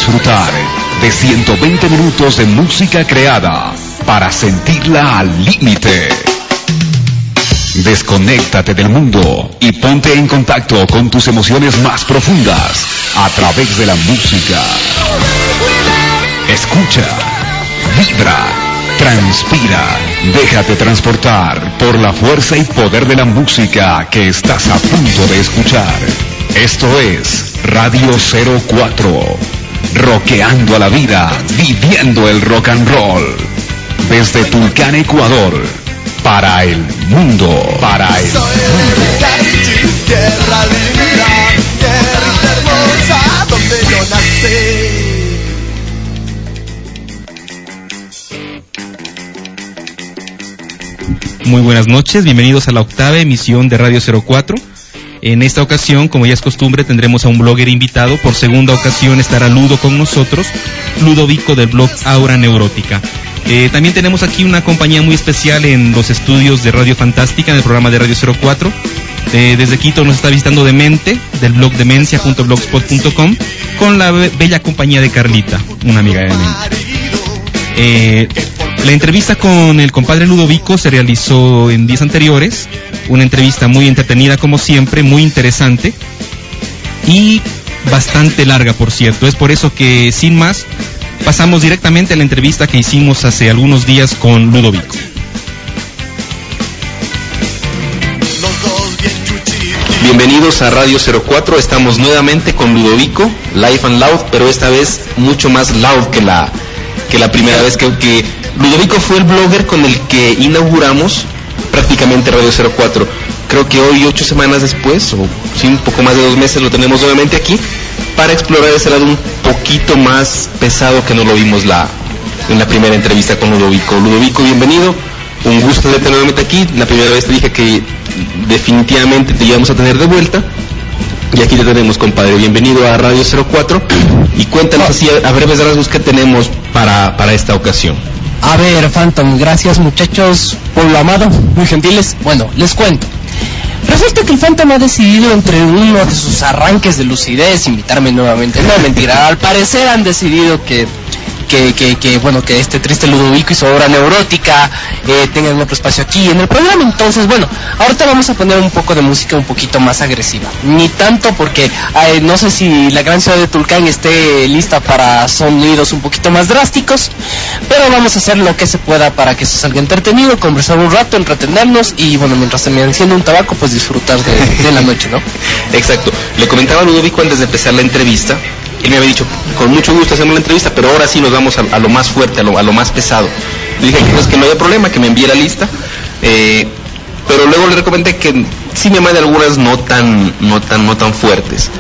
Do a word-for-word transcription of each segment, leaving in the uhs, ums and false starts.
disfrutar de ciento veinte minutos de música creada para sentirla al límite. Desconéctate del mundo y ponte en contacto con tus emociones más profundas a través de la música. Escucha, vibra, transpira, déjate transportar por la fuerza y poder de la música que estás a punto de escuchar. Esto es Radio cero cuatro, rockeando a la vida, viviendo el rock and roll. Desde Tulcán, Ecuador, para el mundo, para el mundo. Tierra linda, tierra hermosa, donde yo nací. Muy buenas noches, bienvenidos a la octava emisión de Radio cero cuatro. En esta ocasión, como ya es costumbre, tendremos a un blogger invitado. Por segunda ocasión estará Ludo con nosotros, Ludovico del blog Aura Neurótica. Eh, también tenemos aquí una compañía muy especial en los estudios de Radio Fantástica, en el programa de Radio cero cuatro. Eh, desde Quito nos está visitando Demente, del blog demencia punto blogspot punto com, con la be- bella compañía de Carlita, una amiga de Demente. Eh, la entrevista con el compadre Ludovico se realizó en días anteriores, una entrevista muy entretenida como siempre, muy interesante y bastante larga, por cierto. Es por eso que, sin más, pasamos directamente a la entrevista que hicimos hace algunos días con Ludovico. Bienvenidos a Radio cero cuatro, estamos nuevamente con Ludovico, live and loud, pero esta vez mucho más loud que la, que la primera vez que, que Ludovico fue el blogger con el que inauguramos prácticamente Radio cero cuatro. Creo que hoy, ocho semanas después, o sí, un poco más de dos meses, lo tenemos nuevamente aquí para explorar ese lado un poquito más pesado que no lo vimos la, en la primera entrevista con Ludovico. Ludovico, bienvenido, un gusto tenerte nuevamente aquí. La primera vez te dije que definitivamente te íbamos a tener de vuelta y aquí te tenemos, compadre. Bienvenido a Radio cero cuatro y cuéntanos así a, a breves rasgos qué tenemos para, para esta ocasión. A ver, Phantom, gracias muchachos, pueblo amado, muy gentiles. Bueno, les cuento. Resulta que el Phantom ha decidido, entre uno de sus arranques de lucidez, invitarme nuevamente. No, mentira, al parecer han decidido que, que, que, que bueno, que este triste Ludovico y su obra neurótica eh, tengan otro espacio aquí en el programa. Entonces, bueno, ahorita vamos a poner un poco de música un poquito más agresiva. Ni tanto porque eh, no sé si la gran ciudad de Tulcán esté lista para sonidos un poquito más drásticos, pero vamos a hacer lo que se pueda para que esto salga entretenido, conversar un rato, entretenernos y, bueno, mientras se me enciende un tabaco, pues disfrutar de, de la noche, ¿no? Exacto. Le comentaba a Ludovico antes de empezar la entrevista, él me había dicho, con mucho gusto hacemos la entrevista, pero ahora sí nos vamos a, a lo más fuerte, a lo, a lo más pesado. Le dije que, pues, que no había problema, que me envíe la lista, eh, pero luego le recomendé que sí me mande algunas no tan, no tan, no tan fuertes.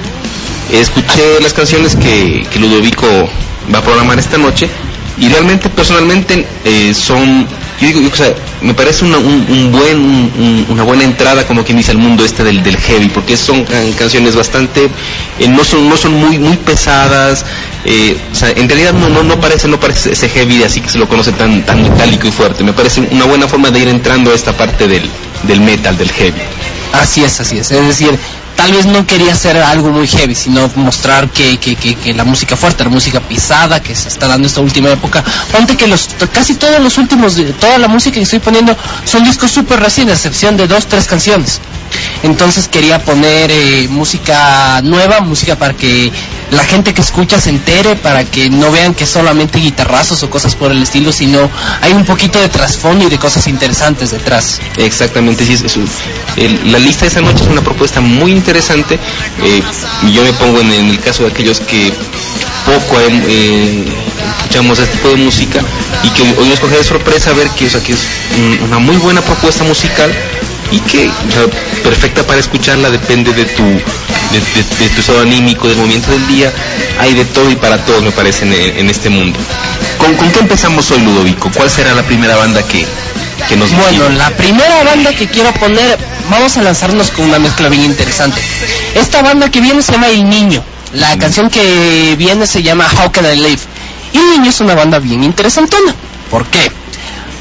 Escuché las canciones que, que Ludovico va a programar esta noche y realmente, personalmente, eh, son, yo digo, yo, o sea, me parece una, un, un buen, un, una buena entrada, como quien dice, al mundo este del, del heavy, porque son can, canciones bastante, eh, no son, no son muy, muy pesadas, eh, o sea, en realidad no, no, no parece, no parece ese heavy así que se lo conoce tan, tan metálico y fuerte. Me parece una buena forma de ir entrando a esta parte del, del metal, del heavy. Así es, así es, es decir, tal vez no quería hacer algo muy heavy, sino mostrar que, que, que, que la música fuerte, la música pisada que se está dando esta última época. Ponte que los casi todos los últimos, toda la música que estoy poniendo son discos súper recién, a excepción de dos, tres canciones. Entonces quería poner eh, música nueva, música para que la gente que escucha se entere, para que no vean que solamente guitarrazos o cosas por el estilo, sino hay un poquito de trasfondo y de cosas interesantes detrás. Exactamente, sí, es, es un, el, la lista de esta noche es una propuesta muy interesante. eh, yo me pongo en, en el caso de aquellos que poco eh, escuchamos este tipo de música y que hoy nos coge de sorpresa ver que, o sea, que es un, una muy buena propuesta musical y que, o sea, perfecta para escucharla, depende de tu de, de, de tu estado anímico, del momento del día. Hay de todo y para todos, me parece, en, en este mundo. ¿Con, ¿Con qué empezamos hoy, Ludovico? ¿Cuál será la primera banda que, que nos Bueno, motive? la primera banda que quiero poner, vamos a lanzarnos con una mezcla bien interesante. Esta banda que viene se llama El Niño. La mm. canción que viene se llama How Can I Live. Y El Niño es una banda bien interesantona. ¿Por qué?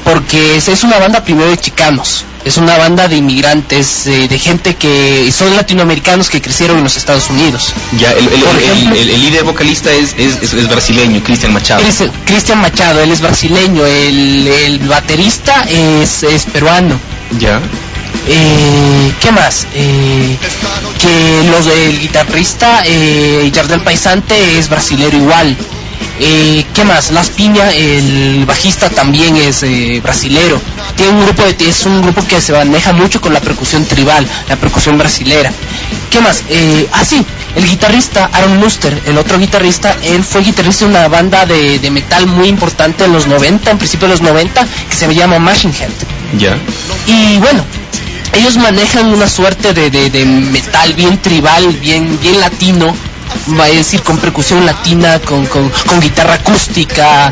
porque es, es una banda primero de chicanos, es una banda de inmigrantes, eh, de gente que son latinoamericanos que crecieron en los Estados Unidos. Ya, el, el, Por el, ejemplo, el, el líder vocalista es, es, es, es brasileño, Cristian Machado. Cristian- Cristian Machado, él es brasileño, el, el baterista es, es peruano. Ya. Eh, ¿Qué más? Eh, que los del guitarrista eh, Jardel Paisante es brasilero igual. Eh, ¿Qué más? Las Piña, el bajista también es eh, brasilero. Tiene un grupo de, es un grupo que se maneja mucho con la percusión tribal, la percusión brasilera. ¿Qué más? Eh, ah sí, el guitarrista Aaron Luster, el otro guitarrista, él fue guitarrista de una banda de, de metal muy importante en los noventa, en principio de los noventa, que se llama Machine Head. Ya. Y bueno, ellos manejan una suerte de, de, de metal bien tribal, bien, bien latino, va a decir con percusión latina, con, con, con guitarra acústica,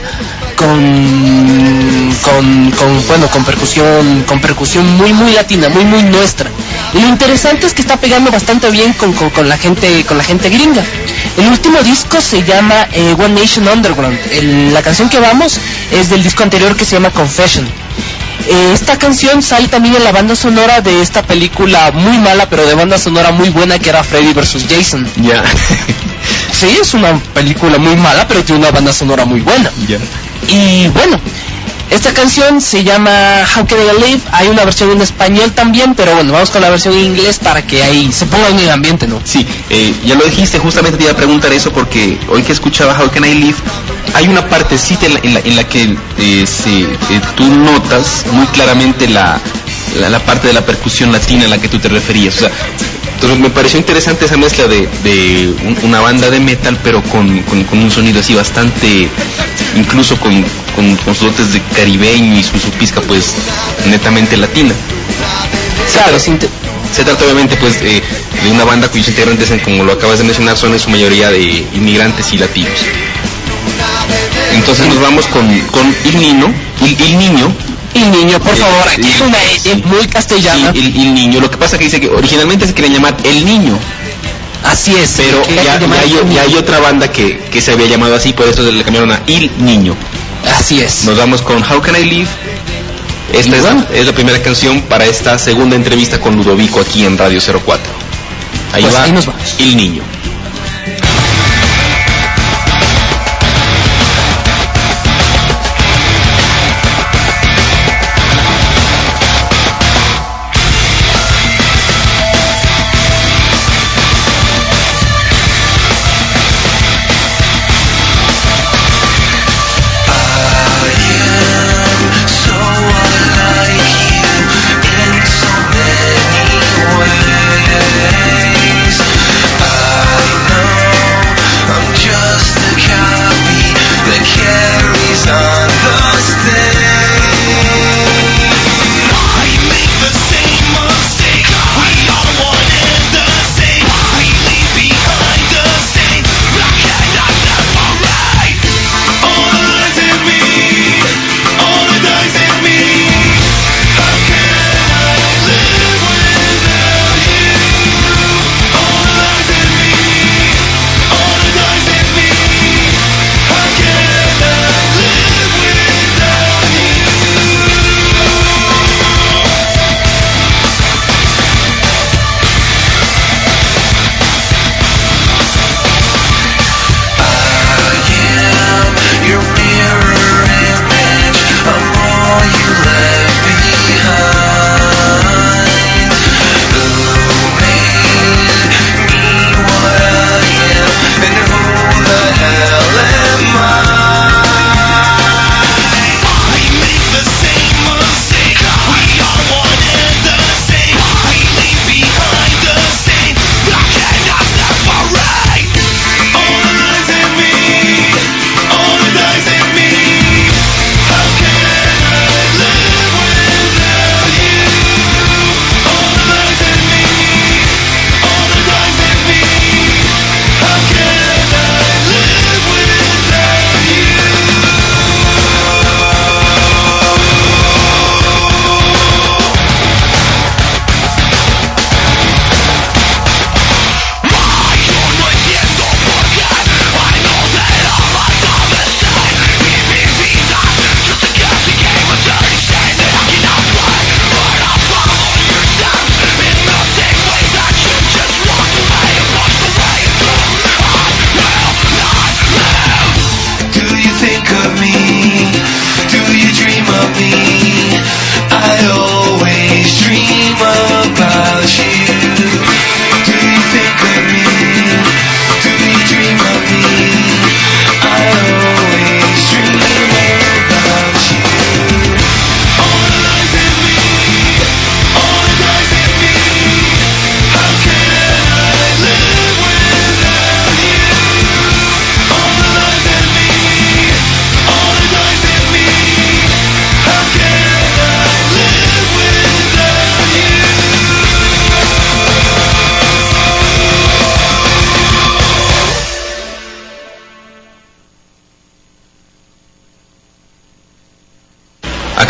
con, con, con, bueno, con percusión, con percusión muy, muy latina, muy, muy nuestra. Y lo interesante es que está pegando bastante bien con, con, con la gente, con la gente gringa. El último disco se llama eh, One Nation Underground. El, la canción que vamos es del disco anterior que se llama Confession. Eh, esta canción sale también en la banda sonora de esta película muy mala, pero de banda sonora muy buena, que era Freddy versus Jason. Ya. Sí, es una película muy mala, pero tiene una banda sonora muy buena. Ya. Y bueno, esta canción se llama How Can I Live. Hay una versión en español también, pero bueno, vamos con la versión en inglés para que ahí se pongan en el ambiente, ¿no? Sí, eh, ya lo dijiste, justamente te iba a preguntar eso porque hoy que escuchaba How Can I Live, hay una partecita en la, en la, en la que eh, se, eh, tú notas muy claramente la, la, la parte de la percusión latina a la que tú te referías. O sea, entonces me pareció interesante esa mezcla de, de un, una banda de metal, pero con, con, con un sonido así bastante, incluso con, con, con sus dotes de caribeño y su, su pizca pues netamente latina. Claro, sin te- Se trata obviamente pues eh, de una banda cuyos integrantes, en, como lo acabas de mencionar, son en su mayoría de inmigrantes y latinos. Entonces nos vamos con, con Il Niño, Il, Il Niño. Y niño, por Eh, favor, aquí eh, es una E sí. muy castellana. Sí, el, el Niño. Lo que pasa que dice que originalmente se quería llamar El Niño, Así es. pero que ya, se llama ya hay, El ya hay Niño. otra banda que, que se había llamado así, por eso le cambiaron a Il Niño. Así es. Nos vamos con How Can I Live. Esta es la, es la primera canción para esta segunda entrevista con Ludovico aquí en Radio cero cuatro. Ahí Pues va ahí nos vamos. Il Niño. I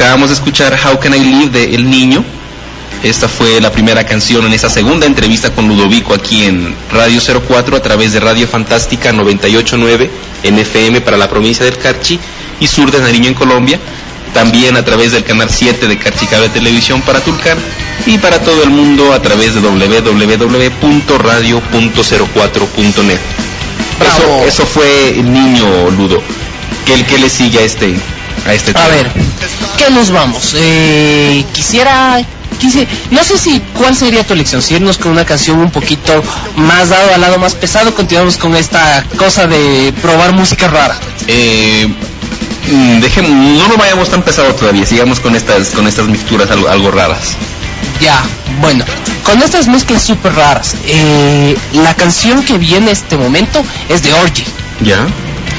acabamos de escuchar How Can I Live de El Niño. Esta fue la primera canción en esta segunda entrevista con Ludovico aquí en Radio cero cuatro a través de Radio Fantástica noventa y ocho punto nueve en F M para la provincia del Carchi y sur de Nariño en Colombia. También a través del canal siete de Carchi Cable Televisión para Tulcán y para todo el mundo a través de doble u doble u doble u punto radio punto cero cuatro punto net. Eso, eso fue El Niño, Ludo. ¿Qué, qué le sigue a este, a este tema? A ver, ¿qué nos vamos? Eh, quisiera... Quise, no sé si cuál sería tu elección, si irnos con una canción un poquito más dado al lado más pesado, continuamos con esta cosa de probar música rara. Eh, dejemos, no nos vayamos tan pesado todavía, sigamos con estas, con estas mixturas algo, algo raras. Ya, bueno, con estas mezclas súper raras, eh, la canción que viene en este momento es de Orgy. Ya.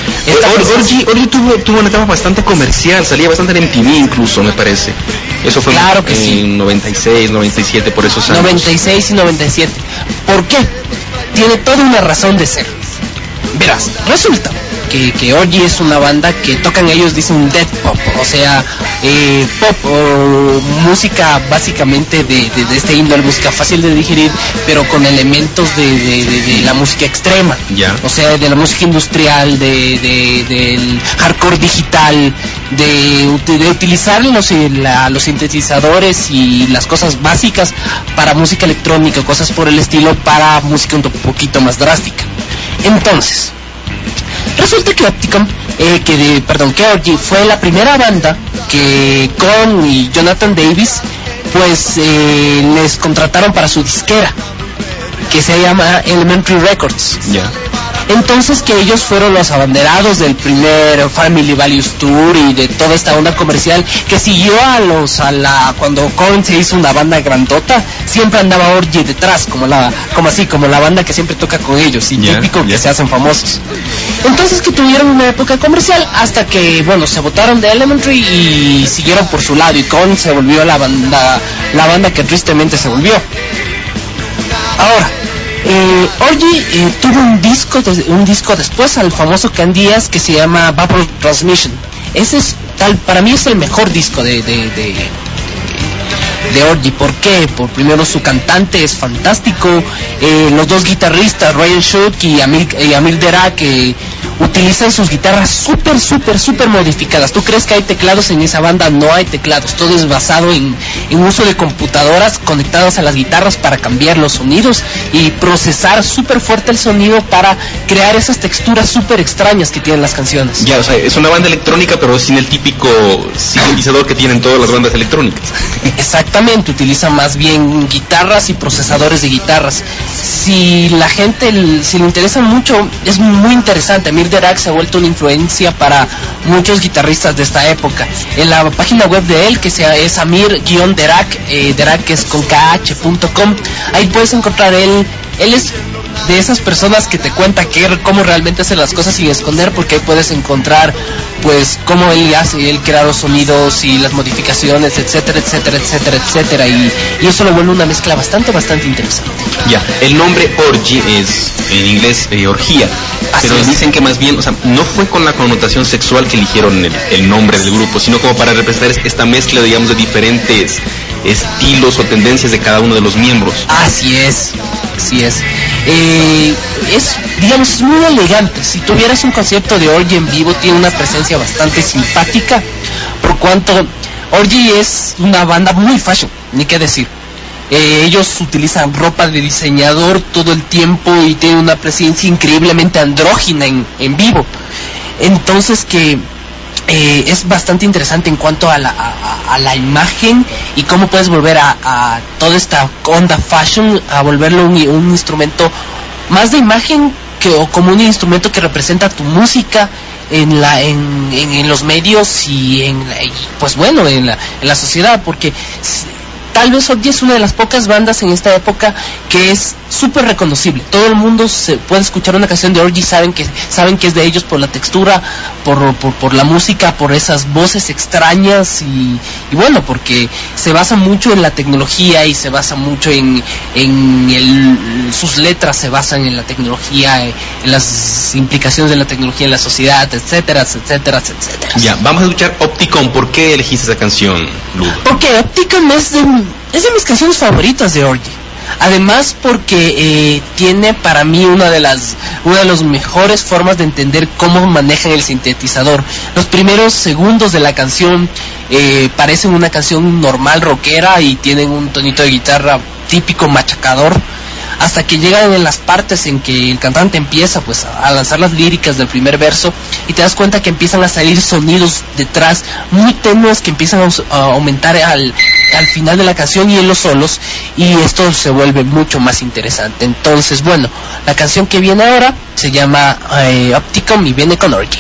Or, Orgy, Orgy tuvo, tuvo una etapa bastante comercial, salía bastante en M T V incluso, me parece. Eso fue claro en, que en sí. noventa y seis, noventa y siete, por esos años. noventa y seis y noventa y siete. ¿Por qué? Tiene toda una razón de ser. Verás, resulta que, que Orgy es una banda que tocan, ellos dicen death pop, o sea, eh, pop o música básicamente de, de, de este índole, música fácil de digerir, pero con elementos de, de, de, de la música extrema, ya. O sea, de la música industrial, de, de del hardcore digital, de, de utilizar los, la, los sintetizadores y las cosas básicas para música electrónica, cosas por el estilo, para música un poquito más drástica. Entonces, resulta que Opticon, eh, que de, perdón, que Orgy fue la primera banda que Con y Jonathan Davis, pues eh, les contrataron para su disquera, que se llama Elementary Records. Ya. Yeah. Entonces que ellos fueron los abanderados del primer Family Values Tour y de toda esta onda comercial que siguió a los a la cuando Korn se hizo una banda grandota, siempre andaba Orgy detrás, como la como así como la banda que siempre toca con ellos y yeah, típico yeah. que se hacen famosos. Entonces que tuvieron una época comercial hasta que bueno se botaron de Elementary y siguieron por su lado y Korn se volvió la banda la banda que tristemente se volvió. Ahora Eh, Orgy eh, tuvo un disco de, un disco después al famoso Candías que se llama Vapor Transmission. Ese es tal, para mí es el mejor disco de de, de, de Orgy. ¿Por qué? Por primero su cantante es fantástico, eh, los dos guitarristas Ryan Shook y Amil, y Amil Derak que utilizan sus guitarras súper, súper, súper modificadas. ¿Tú crees que hay teclados en esa banda? No hay teclados, todo es basado en, en uso de computadoras conectadas a las guitarras para cambiar los sonidos y procesar súper fuerte el sonido para crear esas texturas súper extrañas que tienen las canciones. Ya, o sea, es una banda electrónica pero sin el típico sintetizador que tienen todas las bandas electrónicas. Exactamente, utiliza más bien guitarras y procesadores de guitarras. Si la gente, si le interesa mucho, es muy interesante. Amir Derak se ha vuelto una influencia para muchos guitarristas de esta época. En la página web de él, que sea, es Amir-Derak, eh, Derak es con K H punto com, ahí puedes encontrar él, él es de esas personas que te cuenta que, cómo realmente hace las cosas sin esconder, porque ahí puedes encontrar pues cómo él hace, él crea los sonidos y las modificaciones, etcétera, etcétera, etcétera, etcétera, y, y eso lo vuelve una mezcla bastante, bastante interesante. Ya, el nombre Orgy es en inglés eh, orgía, así pero es. Dicen que más bien, o sea, no fue con la connotación sexual que eligieron el, el nombre del grupo, sino como para representar esta mezcla, digamos, de diferentes estilos o tendencias de cada uno de los miembros. Así es, así es. Eh, es, digamos, es muy elegante. Si tuvieras un concepto de Orgy en vivo, tiene una presencia bastante simpática, por cuanto Orgy es una banda muy fashion, ni qué decir. Eh, ellos utilizan ropa de diseñador todo el tiempo y tienen una presencia increíblemente andrógina en, en vivo. Entonces que eh, es bastante interesante en cuanto a la, a, a la imagen y cómo puedes volver a, a toda esta onda fashion, a volverlo un, un instrumento más de imagen que, o como un instrumento que representa tu música en la en, en, en los medios y en la, y pues bueno en la, en la sociedad, porque tal vez Orgy es una de las pocas bandas en esta época que es súper reconocible. Todo el mundo se puede escuchar una canción de Orgy, saben que saben que es de ellos por la textura, por, por, por la música, por esas voces extrañas y, y bueno, porque se basa mucho en la tecnología y se basa mucho en, en el, sus letras se basan en la tecnología, en las implicaciones de la tecnología en la sociedad, etcétera, etcétera, etcétera. Ya, vamos a escuchar Opticon. ¿Por qué elegiste esa canción, Ludo? Porque Opticon es de, es de mis canciones favoritas de Orgy. Además porque eh, tiene para mí una de las una de las mejores formas de entender cómo manejan el sintetizador. Los primeros segundos de la canción eh, parecen una canción normal rockera y tienen un tonito de guitarra típico machacador, hasta que llegan en las partes en que el cantante empieza pues a lanzar las líricas del primer verso y te das cuenta que empiezan a salir sonidos detrás muy tenues que empiezan a aumentar al, al final de la canción y en los solos, y esto se vuelve mucho más interesante. Entonces, bueno, la canción que viene ahora se llama eh, Opticon y viene con Orgy.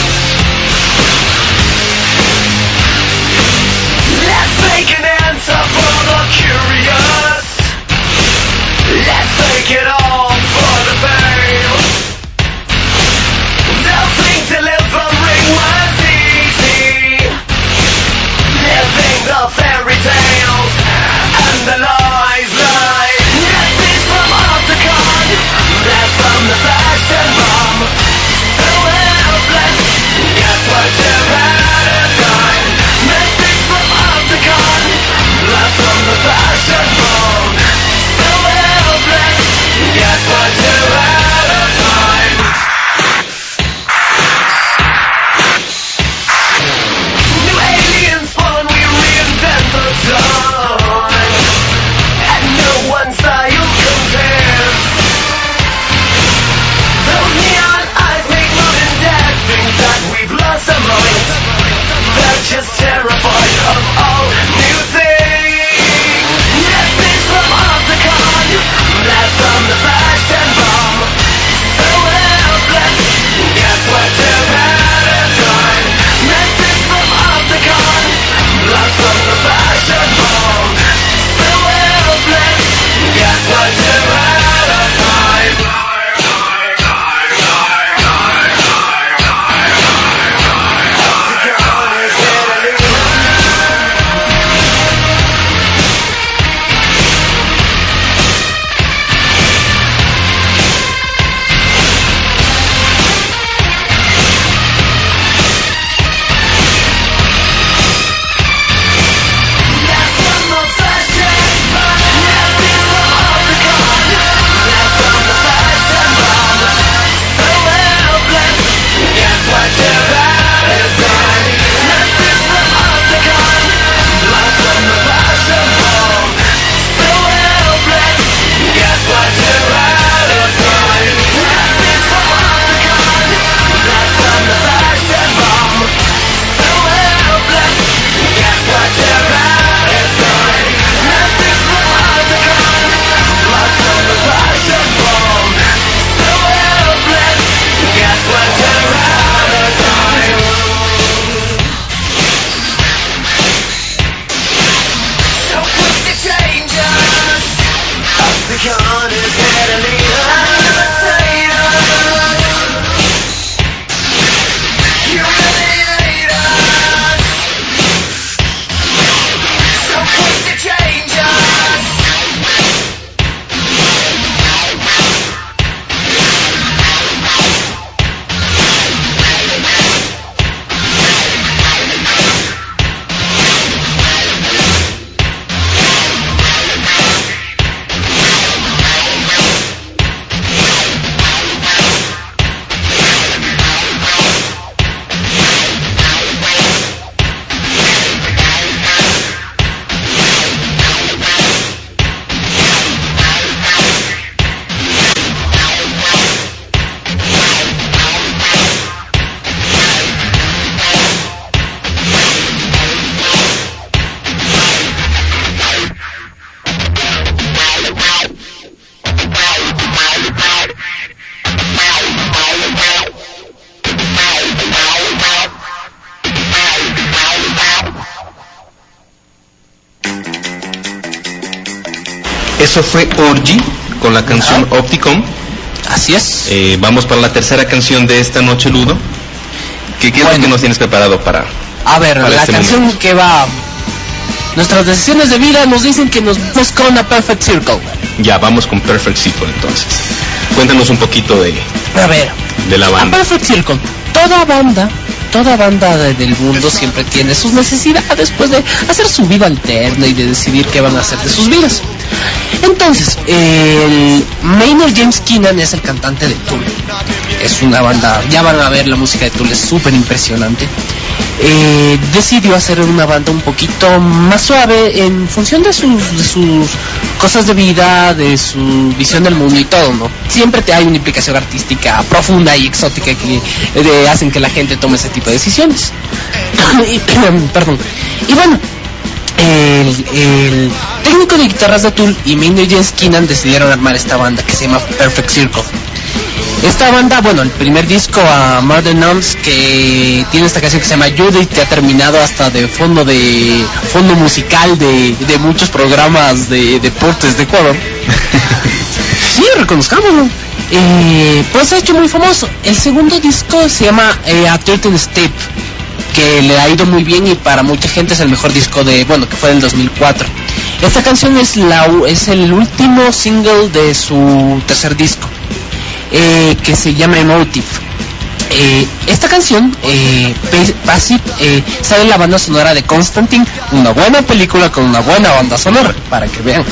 Let's make an answer. Eso fue Orgy con la canción Ajá. Opticom. Así es. Eh, vamos para la tercera canción de esta noche, Ludo. ¿Qué, qué bueno. es lo que nos tienes preparado para? A ver, para la este canción momento? que va. Nuestras decisiones de vida nos dicen que nos vamos con a Perfect Circle. Ya, vamos con Perfect Circle entonces. Cuéntanos un poquito de. A ver. De la banda. A Perfect Circle. Toda banda. Toda banda de, del mundo siempre tiene sus necesidades después de hacer su vida alterna y de decidir qué van a hacer de sus vidas. Entonces, el Maynard James Keenan es el cantante de Tool. Es una banda, ya van a ver, la música de Tool es súper impresionante. Eh, decidió hacer una banda un poquito más suave en función de sus, de sus cosas de vida, de su visión del mundo y todo, ¿no? Siempre te hay una implicación artística profunda y exótica que eh, hacen que la gente tome ese tipo de decisiones. y, perdón. Y bueno, el, el técnico de guitarras de Tool y Maynard James Keenan decidieron armar esta banda que se llama Perfect Circle. Esta banda, bueno, el primer disco a Murder Numbs, que tiene esta canción que se llama Judith, que ha terminado hasta de fondo de fondo musical de, de muchos programas de deportes de Ecuador. Sí, reconozcámoslo. Eh, pues se ha hecho muy famoso. El segundo disco se llama eh, A Thirteen Step, que le ha ido muy bien y para mucha gente es el mejor disco de, bueno, que fue del dos mil cuatro. Esta canción es la es el último single de su tercer disco. Eh, que se llama Emotive. Eh, esta canción, eh, Passive, eh, sale en la banda sonora de Constantine, una buena película con una buena banda sonora, para que vean.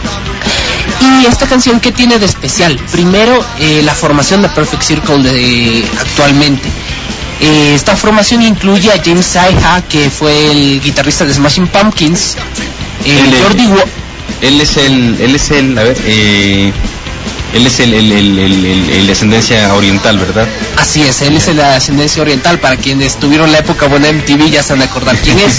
Y esta canción, ¿qué tiene de especial? Primero, eh, la formación de Perfect Circle de, actualmente. Eh, esta formación incluye a James Iha, que fue el guitarrista de Smashing Pumpkins, eh, él, Jordi Wa- él es el, él es el, a ver, eh... Él es el, el, el, el, el, el de ascendencia oriental, ¿verdad? Así es, él es el de ascendencia oriental. Para quienes tuvieron la época buena en M T V ya se van a acordar quién es.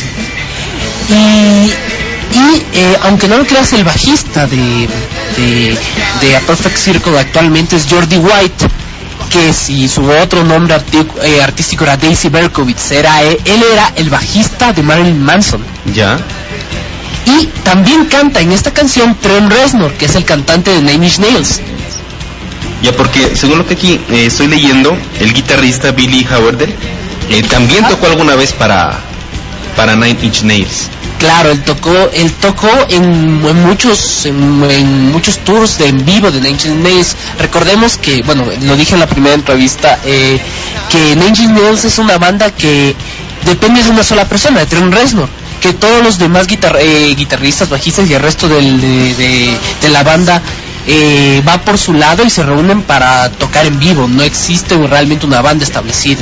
Y, y eh, aunque no lo creas, el bajista de, de, de A Perfect Circle actualmente es Jordi White, que si su otro nombre arti- eh, artístico era Daisy Berkowitz, era, eh, él era el bajista de Marilyn Manson. Ya. Y también canta en esta canción Trent Reznor, que es el cantante de Nine Inch Nails. Ya, porque según lo que aquí eh, estoy leyendo, el guitarrista Billy Howardell eh, también ah. tocó alguna vez para para Nine Inch Nails. Claro, él tocó, él tocó en, en muchos en, en muchos tours de en vivo de Nine Inch Nails. Recordemos que, bueno, lo dije en la primera entrevista, eh, que Nine Inch Nails es una banda que depende de una sola persona, de Trent Reznor, que todos los demás guitar, eh, guitarristas, bajistas y el resto del, de, de, de la banda eh, va por su lado y se reúnen para tocar en vivo. No existe realmente una banda establecida.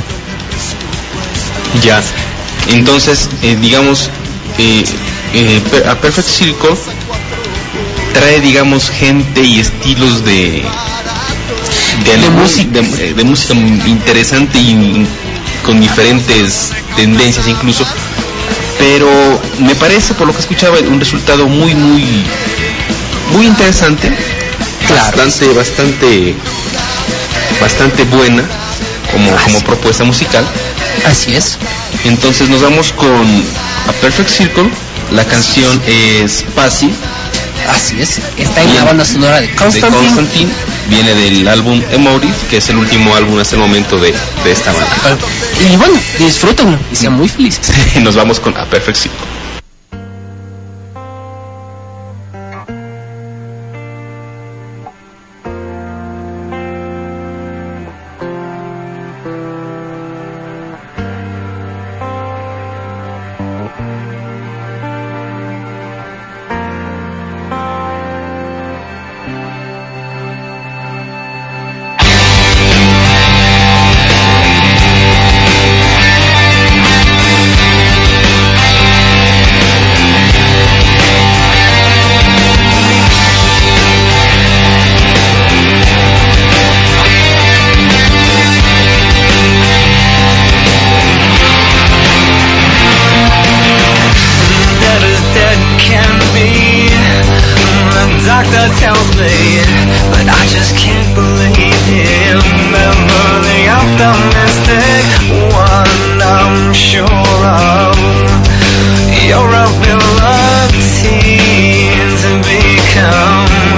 Ya, entonces, eh, digamos, eh, eh, a Perfect Circle trae, digamos, gente y estilos de de, de, música. de, de música interesante y con diferentes tendencias incluso. Pero me parece, por lo que escuchaba, un resultado muy, muy, muy interesante, claro. bastante, bastante, bastante buena como, como propuesta musical. Así es. Entonces nos vamos con A Perfect Circle. La canción es Passive. Así es. Está en la banda sonora de Constantine. De Constantine. Viene del álbum Emotive, que es el último álbum hasta el momento de, de esta banda. Y bueno, disfrútenlo y sean muy felices. Nos vamos con A Perfect Circle. You're a reluctant to become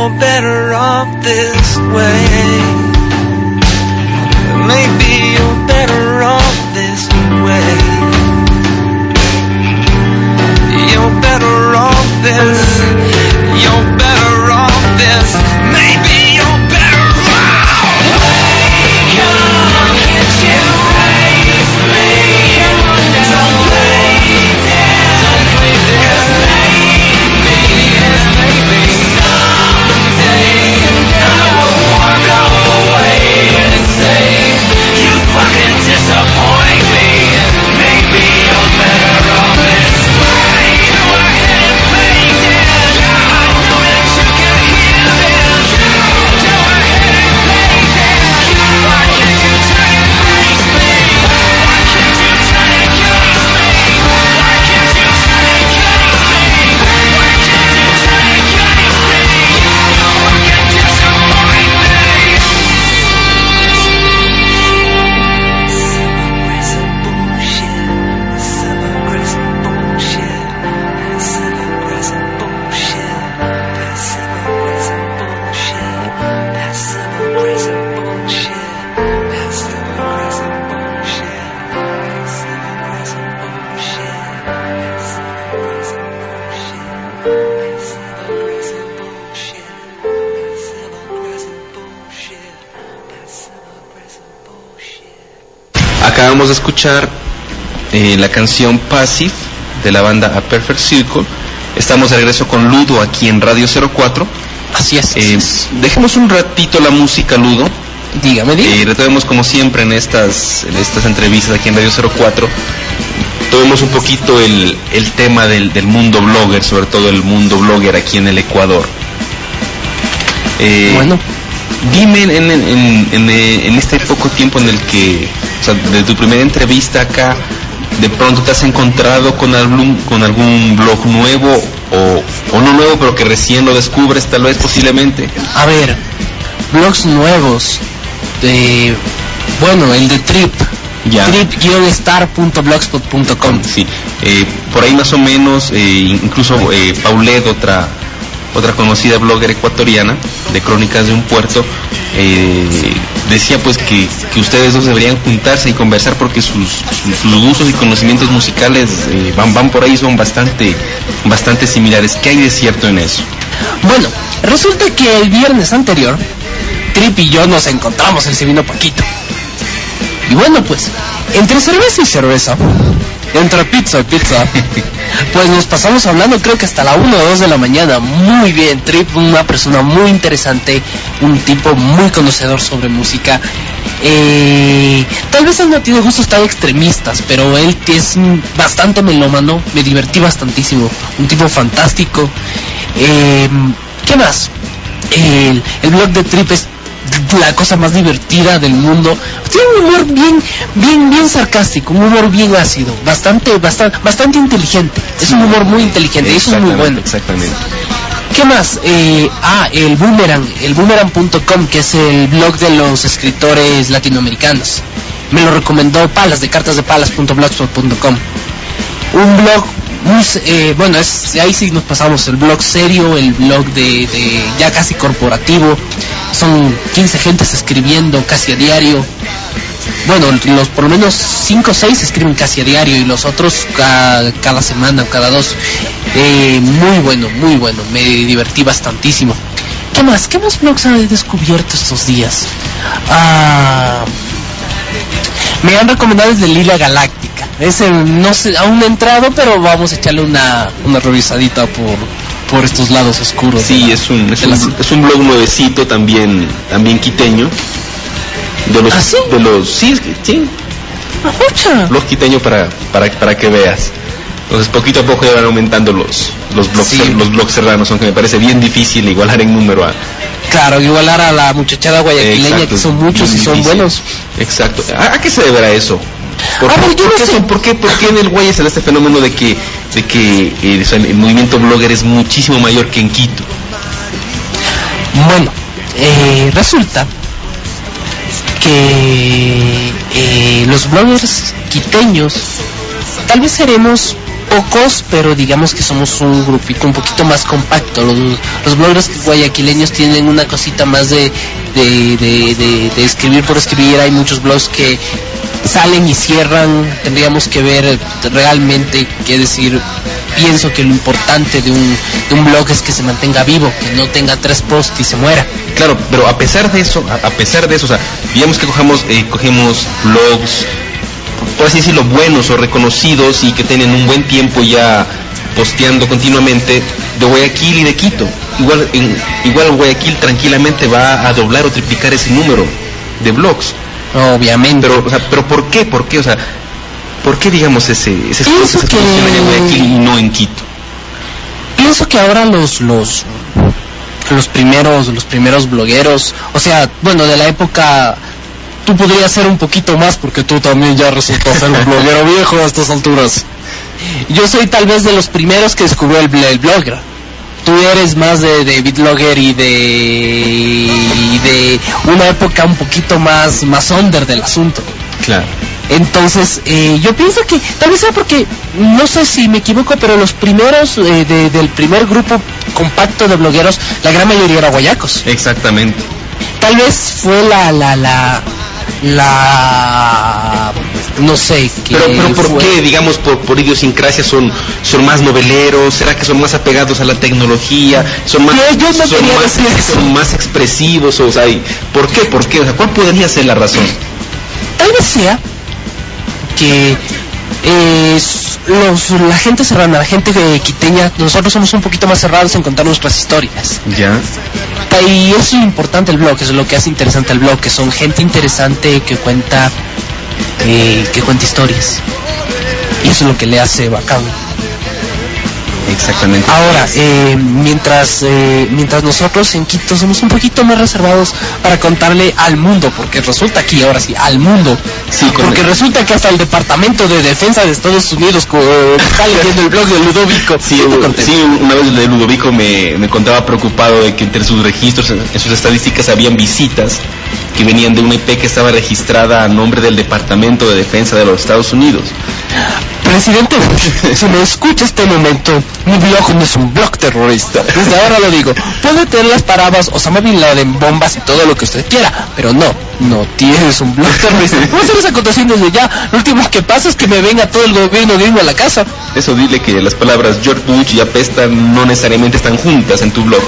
you're better off this way. Maybe you're better off this way. You're better off this. You're better off this. Maybe you're better off. Wake up, can't you face me? Don't play dead. Don't play dead. Maybe, maybe someday I will walk away and say you fucking disappoint me. Maybe you're better off this way. Go ahead and play dead. I know that you can hear this. Go ahead and play dead. Why can't you turn and face me? Why can't you turn and kiss me? Why can't you turn and kiss me? Why can't you turn and kiss me? You fucking disappoint me. Acabamos de escuchar eh, la canción Passive de la banda A Perfect Circle. Estamos de regreso con Ludo aquí en Radio cero cuatro. Así es. Eh, dejemos un ratito la música, Ludo. Dígame, dígame. Y retomemos como siempre en estas, en estas entrevistas aquí en Radio cero cuatro. Tomemos un poquito el, el tema del, del mundo blogger, sobre todo el mundo blogger aquí en el Ecuador. Eh, Bueno, Dime en, en, en, en, en este poco tiempo en el que, o sea, de tu primera entrevista acá, de pronto te has encontrado con algún, con algún blog nuevo o, o no nuevo, pero que recién lo descubres tal vez posiblemente. a ver, blogs nuevos. De, bueno, el de Trip. Ya. trip guion star punto blogspot punto com. Sí, eh, por ahí más o menos, eh, incluso eh, Paulette, otra otra conocida blogger ecuatoriana de Crónicas de un Puerto, eh, decía pues que, que ustedes dos deberían juntarse y conversar porque sus, sus, sus gustos y conocimientos musicales eh, van, van por ahí, son bastante, bastante similares. ¿Qué hay de cierto en eso? Bueno, resulta que el viernes anterior, Trip y yo nos encontramos el Sevino Paquito. Y bueno, pues, entre cerveza y cerveza, entre pizza y pizza, pues nos pasamos hablando creo que hasta la una o dos de la mañana. Muy bien, Trip, una persona muy interesante, un tipo muy conocedor sobre música. Eh, tal vez él no tiene gustos tan extremistas, pero él es bastante melómano, me divertí bastantísimo, un tipo fantástico. Eh, ¿Qué más? El, el blog de Trip es la cosa más divertida del mundo. Tiene un humor bien, bien, bien sarcástico, un humor bien ácido, bastante, bastante, bastante inteligente. Es un humor muy inteligente, y eso es muy bueno. Exactamente. ¿Qué más? Eh, ah, el Boomerang, el boomerang punto com, que es el blog de los escritores latinoamericanos. Me lo recomendó Palas, de cartas de palas punto blogspot punto com. Un blog muy, eh, bueno, es, ahí sí nos pasamos, el blog serio, el blog de, de ya casi corporativo. Son quince gentes escribiendo casi a diario. Bueno, los por lo menos cinco o seis escriben casi a diario y los otros cada, cada semana o cada dos. Eh, muy bueno, muy bueno, me divertí bastantísimo. ¿Qué más? ¿Qué más blogs he descubierto estos días? Ah, me han recomendado el de Lila Galáctica. Ese no sé, aún no he entrado, pero vamos a echarle una, una revisadita por, por estos lados oscuros. Sí, la, es un, es, la, un, es un blog nuevecito también, también quiteño. De los, ¿Ah, sí? de los, sí, sí, ¡Ajucha! blog quiteño para, para, para que veas. Entonces poquito a poco ya van aumentando los, los blogs, Sí. los blogs serranos, aunque me parece bien difícil igualar en número a. Claro, igualar a la muchachada guayaquileña, Exacto, que son muchos muy y son difícil. buenos. Exacto. ¿A, a qué se deberá eso? ¿Por, A por- ver, yo por no qué sé. son- ¿por qué, por qué en el Guaya se da este fenómeno de que, de que eh, o sea, el movimiento blogger es muchísimo mayor que en Quito? Bueno, eh, resulta que eh, los bloggers quiteños tal vez seremos pocos, pero digamos que somos un grupito un poquito más compacto. Los, los bloggers guayaquileños tienen una cosita más de de, de, de, de escribir por escribir. Hay muchos blogs que salen y cierran. Tendríamos que ver realmente, qué decir. Pienso que lo importante de un, de un blog es que se mantenga vivo, que no tenga tres posts y se muera. Claro, pero a pesar de eso, a, a pesar de eso, o sea, digamos que cojamos, eh, cogemos blogs, por así decirlo, buenos o reconocidos y que tienen un buen tiempo ya posteando continuamente, de Guayaquil y de Quito. Igual, en, igual Guayaquil tranquilamente va a doblar o triplicar ese número de blogs. Obviamente. Pero, o sea, pero ¿por qué? ¿Por qué? O sea, ¿por qué, digamos, ese, ese Pienso se que- posiciona en Guayaquil y no en Quito? Pienso que ahora los los los primeros los primeros blogueros, o sea, bueno, de la época, tú podrías ser un poquito más porque tú también ya resultas ser un bloguero viejo a estas alturas. Yo soy tal vez de los primeros que descubrió el, bl- el blogger. Tú eres más de, de Bitblogger y de y de una época un poquito más más under del asunto. Claro. Entonces, eh, yo pienso que tal vez sea porque, no sé si me equivoco, pero los primeros eh, de- del primer grupo compacto de blogueros, la gran mayoría era guayacos. Exactamente. Tal vez fue la la la la no sé qué. Pero, pero ¿por fue. qué, digamos, por, por idiosincrasia son, son más noveleros? ¿Será que son más apegados a la tecnología? ¿Son más, Yo- yo no son quería más, decir eso. son más expresivos? O sea, ¿y ¿por qué? ¿Por qué? O sea, ¿cuál podría ser la razón? Tal vez sea que eh, s- los, la gente serrana, la gente eh, quiteña, nosotros somos un poquito más cerrados en contar nuestras historias. Ya. Y eso es importante el blog, eso es lo que hace interesante el blog, que son gente interesante que cuenta eh, que cuenta historias. Y eso es lo que le hace bacán. Exactamente. Ahora, eh, mientras eh, mientras nosotros en Quito somos un poquito más reservados para contarle al mundo, porque resulta aquí, ahora sí, al mundo. Sí, con porque el- resulta que hasta el Departamento de Defensa de Estados Unidos co- eh, está leyendo el blog de Ludovico. Sí, ¿Qué te u- conté? sí, una vez el de Ludovico me, me contaba preocupado de que entre sus registros, en en sus estadísticas, habían visitas que venían de una I P que estaba registrada a nombre del Departamento de Defensa de los Estados Unidos. Presidente, si me escucha este momento, mi blog no es un blog terrorista. Desde ahora lo digo. Puede tener las palabras Osama Bin Laden, bombas y todo lo que usted quiera, pero no, no tienes un blog terrorista. Voy a hacer esa acotación desde ya. Lo último que pasa es que me venga todo el gobierno gringo a la casa. Eso, dile que las palabras George Bush y apestan no necesariamente están juntas en tu blog.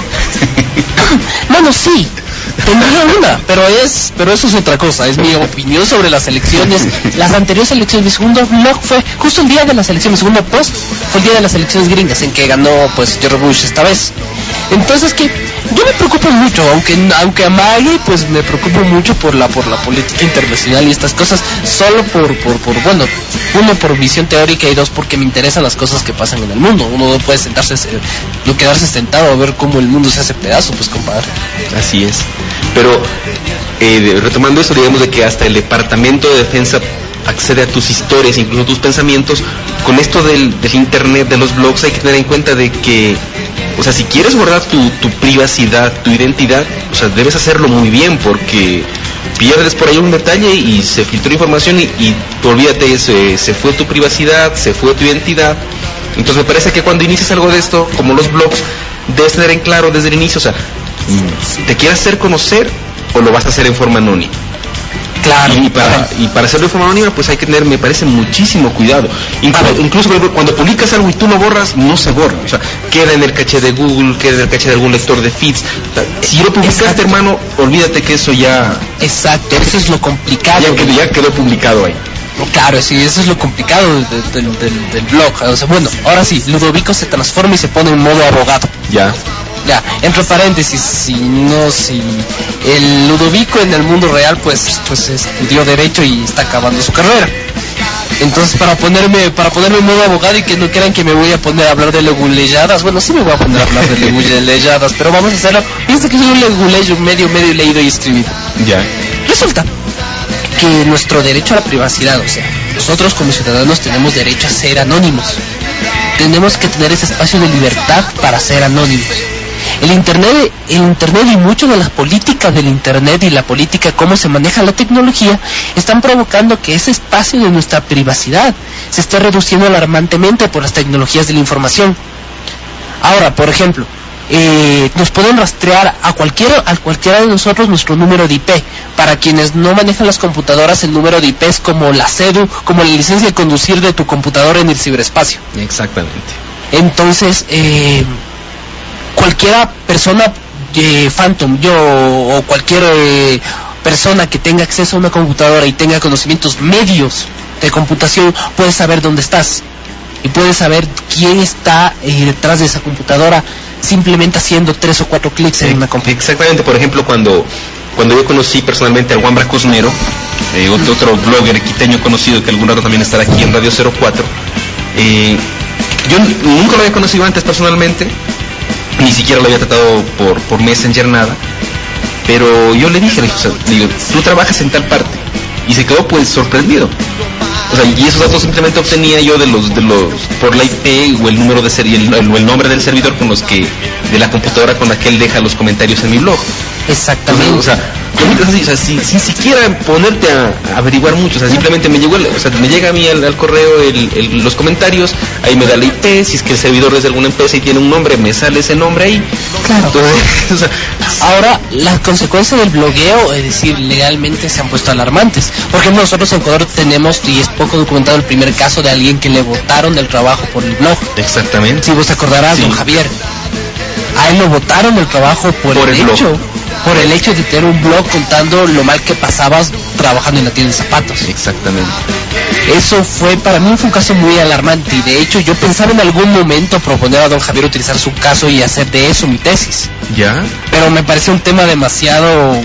Bueno, sí, tendría una, pero es, pero eso es otra cosa. Es mi opinión sobre las elecciones, las anteriores elecciones. Mi segundo blog fue justo el día de las elecciones. Mi segundo post fue el día de las elecciones gringas, en que ganó, pues, George Bush esta vez. Entonces, que yo me preocupo mucho, aunque aunque amague, pues me preocupo mucho por la por la política internacional y estas cosas, solo por por por bueno, uno por visión teórica y dos porque me interesan las cosas que pasan en el mundo. Uno no puede sentarse, no quedarse sentado a ver cómo el mundo se hace pedazo, pues, compadre. Así es. Pero, eh, de- retomando eso, digamos de que hasta el Departamento de Defensa accede a tus historias, incluso a tus pensamientos. Con esto del, del internet, de los blogs, hay que tener en cuenta de que, o sea, si quieres guardar tu, tu privacidad, tu identidad, o sea, debes hacerlo muy bien, porque pierdes por ahí un detalle y se filtró información y, y olvídate, se, se fue tu privacidad, se fue tu identidad. Entonces me parece que cuando inicias algo de esto, como los blogs, debes tener en claro desde el inicio, o sea, ¿te quieres hacer conocer o lo vas a hacer en forma anónima? Claro. Y para, y para hacerlo de forma anónima, pues hay que tener, me parece, muchísimo cuidado. Incluso, incluso por ejemplo, cuando publicas algo y tú lo borras, no se borra. O sea, queda en el caché de Google, queda en el caché de algún lector de feeds. O sea, si lo publicaste, Exacto. hermano, olvídate que eso ya, Exacto, eso es lo complicado. ya, quedó, ya quedó publicado ahí. Claro, sí, eso es lo complicado de- de- del, del- del blog. O sea, bueno, ahora sí, Ludovico se transforma y se pone en modo abogado. Ya. Ya, entre paréntesis, si no, si el Ludovico en el mundo real, pues, pues estudió derecho y está acabando su carrera. Entonces, para ponerme, para ponerme en modo abogado y que no crean que me voy a poner a hablar de leguleyadas, bueno, sí me voy a poner a hablar de leguleyadas, pero vamos a hacerlo. Piensa que soy un leguleyo medio, medio leído y escribido. Ya. Resulta que nuestro derecho a la privacidad, o sea, nosotros como ciudadanos tenemos derecho a ser anónimos. Tenemos que tener ese espacio de libertad para ser anónimos. El internet, el internet y mucho de las políticas del internet y la política, cómo se maneja la tecnología, están provocando que ese espacio de nuestra privacidad se esté reduciendo alarmantemente por las tecnologías de la información. Ahora, por ejemplo, eh, nos pueden rastrear a cualquiera, a cualquiera de nosotros nuestro número de I P. Para quienes no manejan las computadoras, el número de I P es como la C E D U, como la licencia de conducir de tu computadora en el ciberespacio. Exactamente. Entonces, eh, cualquiera persona, eh, Phantom, yo o cualquier eh, persona que tenga acceso a una computadora y tenga conocimientos medios de computación puede saber dónde estás y puede saber quién está eh, detrás de esa computadora simplemente haciendo tres o cuatro clics en una computadora. Exactamente, por ejemplo, cuando cuando yo conocí personalmente al Wambra Cosmero, eh, otro, otro blogger quiteño conocido que algún rato también estará aquí en Radio cero cuatro, eh, yo nunca lo había conocido antes personalmente, ni siquiera lo había tratado por, por Messenger, nada, pero yo le dije, le dije, o sea, le digo, tú trabajas en tal parte, y se quedó pues sorprendido. O sea, y esos datos simplemente obtenía yo de los, de los, por la I P o el número de ser, el, el, el nombre del servidor con los que, de la computadora con la que él deja los comentarios en mi blog. Exactamente. Entonces, o sea, así, o sea, sin, sin siquiera ponerte a, a averiguar mucho, o sea, simplemente me llegó, el, o sea, me llega a mí al, al correo el, el, los comentarios, ahí me da la I P, si es que el servidor es de alguna empresa y tiene un nombre, me sale ese nombre ahí. Claro. Entonces, o sea, ahora, las consecuencias del blogueo, es decir, legalmente se han puesto alarmantes. Por ejemplo, nosotros en Ecuador tenemos, y es poco documentado, el primer caso de alguien que le botaron del trabajo por el blog. exactamente. Si vos te acordarás, Sí. don Javier, a él lo botaron del trabajo por, Por el, el blog. hecho, por el hecho de tener un blog contando lo mal que pasabas trabajando en la tienda de zapatos. Exactamente. Eso fue, para mí fue un caso muy alarmante, y de hecho yo pensaba en algún momento proponer a don Javier utilizar su caso y hacer de eso mi tesis, ¿Ya? pero me pareció un tema demasiado,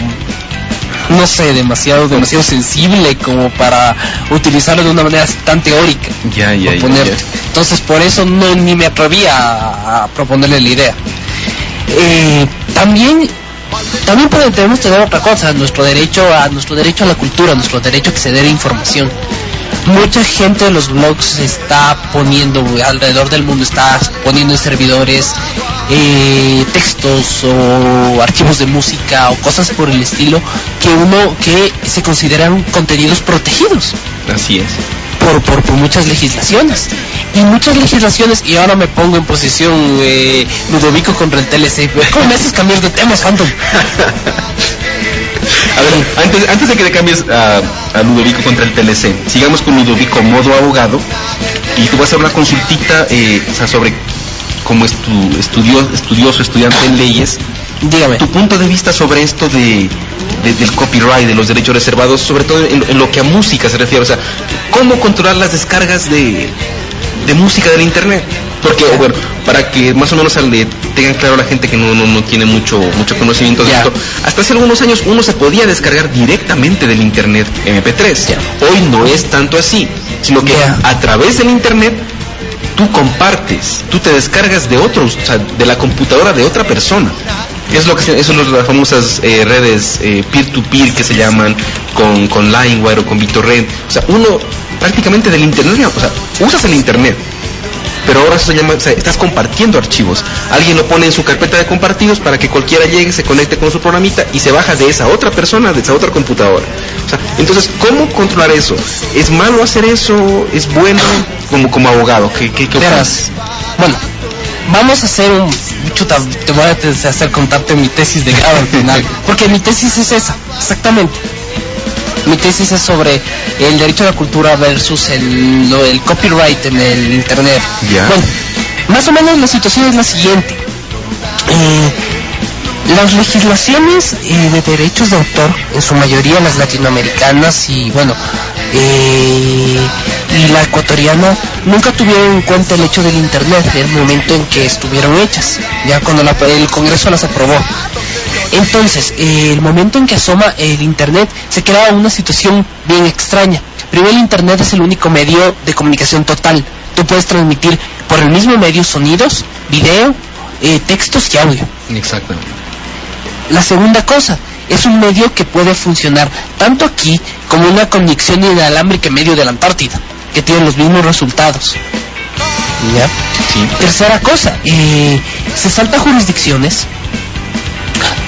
no sé, demasiado demasiado sensible como para utilizarlo de una manera tan teórica. Ya, ya, ya, proponerte. ya. Entonces por eso no ni me atreví a, a proponerle la idea. Eh, también también podemos tener otra cosa, nuestro derecho a nuestro derecho a la cultura, nuestro derecho a acceder a información. Mucha gente de los blogs se está poniendo alrededor del mundo, está poniendo en servidores eh, textos o archivos de música o cosas por el estilo que uno que se consideran contenidos protegidos Así es. por, por, por muchas legislaciones. Y muchas legislaciones, y ahora me pongo en posición eh, Ludovico contra el T L C. ¿Cómo me haces cambiar de tema, Phantom? A ver, antes, antes de que le cambies a, a Ludovico contra el T L C, sigamos con Ludovico modo abogado, y te voy a hacer una consultita eh, o sea, sobre cómo es tu estudio, estudioso, estudiante en leyes, Dígame. tu punto de vista sobre esto de, de- del copyright, de los derechos reservados, sobre todo en, en lo que a música se refiere, o sea, cómo controlar las descargas de, de música del internet. Porque, bueno, para que más o menos le tengan claro a la gente que no, no, no tiene mucho mucho conocimiento de Ya. esto, hasta hace algunos años uno se podía descargar directamente del internet eme pe tres. Ya. Hoy no es tanto así, sino que Ya. a través del internet tú compartes, tú te descargas de otros, o sea, de la computadora de otra persona. Es lo que se- eso son las famosas eh, redes eh, peer-to-peer que se llaman, con, con LimeWire o con BitTorrent. O sea, uno prácticamente del internet, o sea, usas el internet, pero ahora eso se llama, o sea, estás compartiendo archivos. Alguien lo pone en su carpeta de compartidos para que cualquiera llegue, se conecte con su programita y se baja de esa otra persona, de esa otra computadora. O sea, entonces, ¿cómo controlar eso? ¿Es malo hacer eso? ¿Es bueno? Como, como abogado, ¿qué, qué, qué Verás, bueno, vamos a hacer un... Chuta, te voy a hacer contarte mi tesis de grado al final, porque mi tesis es esa, exactamente. Mi tesis es sobre el derecho a la cultura versus el, lo- el copyright en el internet. Ya. Bueno, más o menos la situación es la siguiente. Eh, las legislaciones eh, de derechos de autor, en su mayoría las latinoamericanas y bueno, eh, y la ecuatoriana, nunca tuvieron en cuenta el hecho del internet en el momento en que estuvieron hechas, ya cuando la- el Congreso las aprobó. Entonces, eh, el momento en que asoma el internet, se crea una situación bien extraña. Primero, el internet es el único medio de comunicación total. Tú puedes transmitir por el mismo medio sonidos, video, eh, textos y audio. Exactamente. La segunda cosa, es un medio que puede funcionar tanto aquí como una conexión inalámbrica en medio de la Antártida, que tiene los mismos resultados. ¿Ya? Sí. Tercera cosa, eh, se salta jurisdicciones,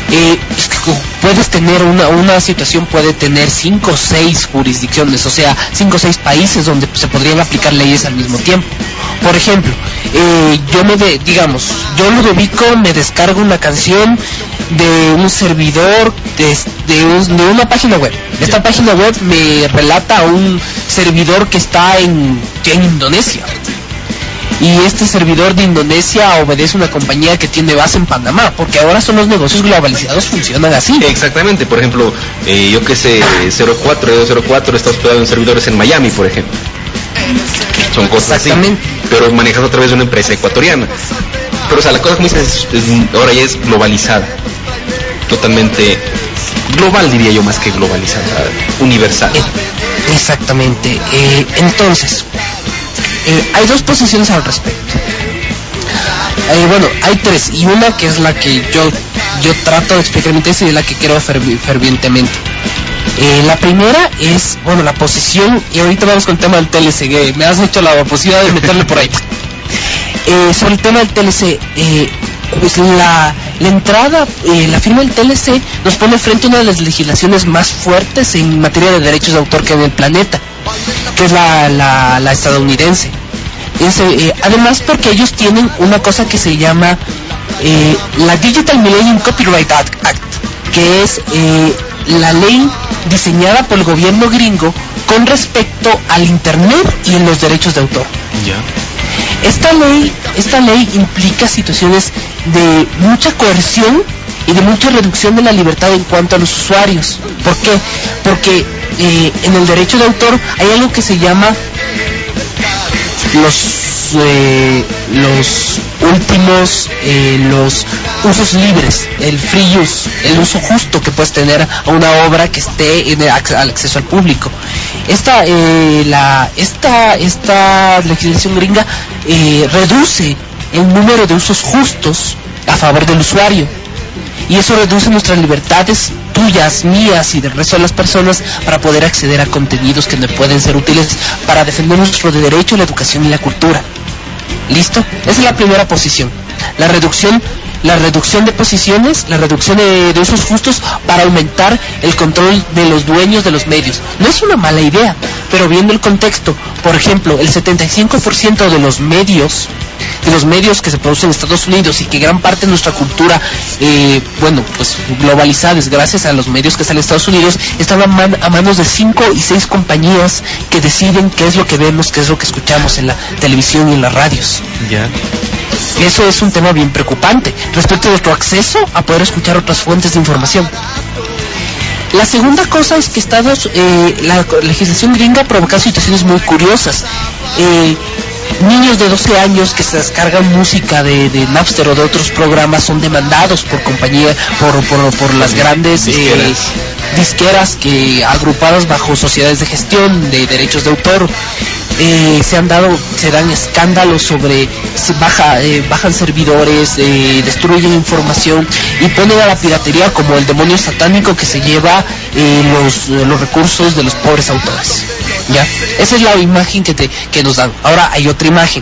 eh, es que puedes tener una, una situación puede tener cinco o seis jurisdicciones, o sea, cinco o seis países donde se podrían aplicar leyes al mismo tiempo. Por ejemplo, eh, yo me de, digamos, yo Ludovico me descargo una canción de un servidor de, de, un, de una página web. Esta página web me relata a un servidor que está en, en Indonesia. Y este servidor de Indonesia obedece a una compañía que tiene base en Panamá, porque ahora son los negocios globalizados, funcionan así. Exactamente, por ejemplo, eh, yo que sé, cero cuatro, cero cuatro está hospedado en servidores en Miami, por ejemplo. Son cosas así, pero manejas a través de una empresa ecuatoriana. Pero o sea, la cosa como dices, es, es, ahora ya es globalizada, totalmente global diría yo, más que globalizada, universal. Exactamente, eh, entonces... Eh, hay dos posiciones al respecto. Eh, bueno, hay tres, y una que es la que yo yo trato de explicar mi tesis y es la que creo fervi- fervientemente. Eh, la primera es, bueno, la posición, y ahorita vamos con el tema del T L C, que me has hecho la posibilidad de meterle por ahí. Eh, sobre el tema del T L C, eh, pues la, la entrada, eh, la firma del T L C nos pone frente a una de las legislaciones más fuertes en materia de derechos de autor que hay en el planeta, que es la, la, la estadounidense. Es, eh, además porque ellos tienen una cosa que se llama eh, la Digital Millennium Copyright Act, que es eh, la ley diseñada por el gobierno gringo con respecto al internet y en los derechos de autor. Ya. Esta ley, esta ley implica situaciones de mucha coerción y de mucha reducción de la libertad en cuanto a los usuarios. ¿Por qué? Porque eh, en el derecho de autor hay algo que se llama los eh, los últimos eh, los usos libres, el free use, el uso justo que puedes tener a una obra que esté en el, al acceso al público. Esta eh, la esta esta legislación gringa eh, reduce el número de usos justos a favor del usuario, y eso reduce nuestras libertades, tuyas, mías y del resto de las personas, para poder acceder a contenidos que nos pueden ser útiles para defender nuestro derecho a la educación y la cultura. ¿Listo? Esa es la primera posición. La reducción, la reducción de posiciones, la reducción de, de usos justos para aumentar el control de los dueños de los medios. No es una mala idea, pero viendo el contexto, por ejemplo, el setenta y cinco por ciento de los medios de los medios que se producen en Estados Unidos y que gran parte de nuestra cultura, eh, bueno, pues globalizada es gracias a los medios que están en Estados Unidos, están a, man, a manos de cinco y seis compañías que deciden qué es lo que vemos, qué es lo que escuchamos en la televisión y en las radios. Ya. Eso es un tema bien preocupante respecto de nuestro acceso a poder escuchar otras fuentes de información. La segunda cosa es que Estados, eh, la legislación gringa provoca situaciones muy curiosas. Eh, Niños de doce años que se descargan música de, de Napster o de otros programas son demandados por compañía, por, por, por las grandes disqueras. Eh, disqueras que agrupadas bajo sociedades de gestión de derechos de autor. Eh, se han dado, se dan escándalos sobre, se baja, eh, bajan servidores, eh, destruyen información y ponen a la piratería como el demonio satánico que se lleva eh, los, los recursos de los pobres autores. ¿Ya? Esa es la imagen que, te, que nos dan. Ahora hay otra imagen.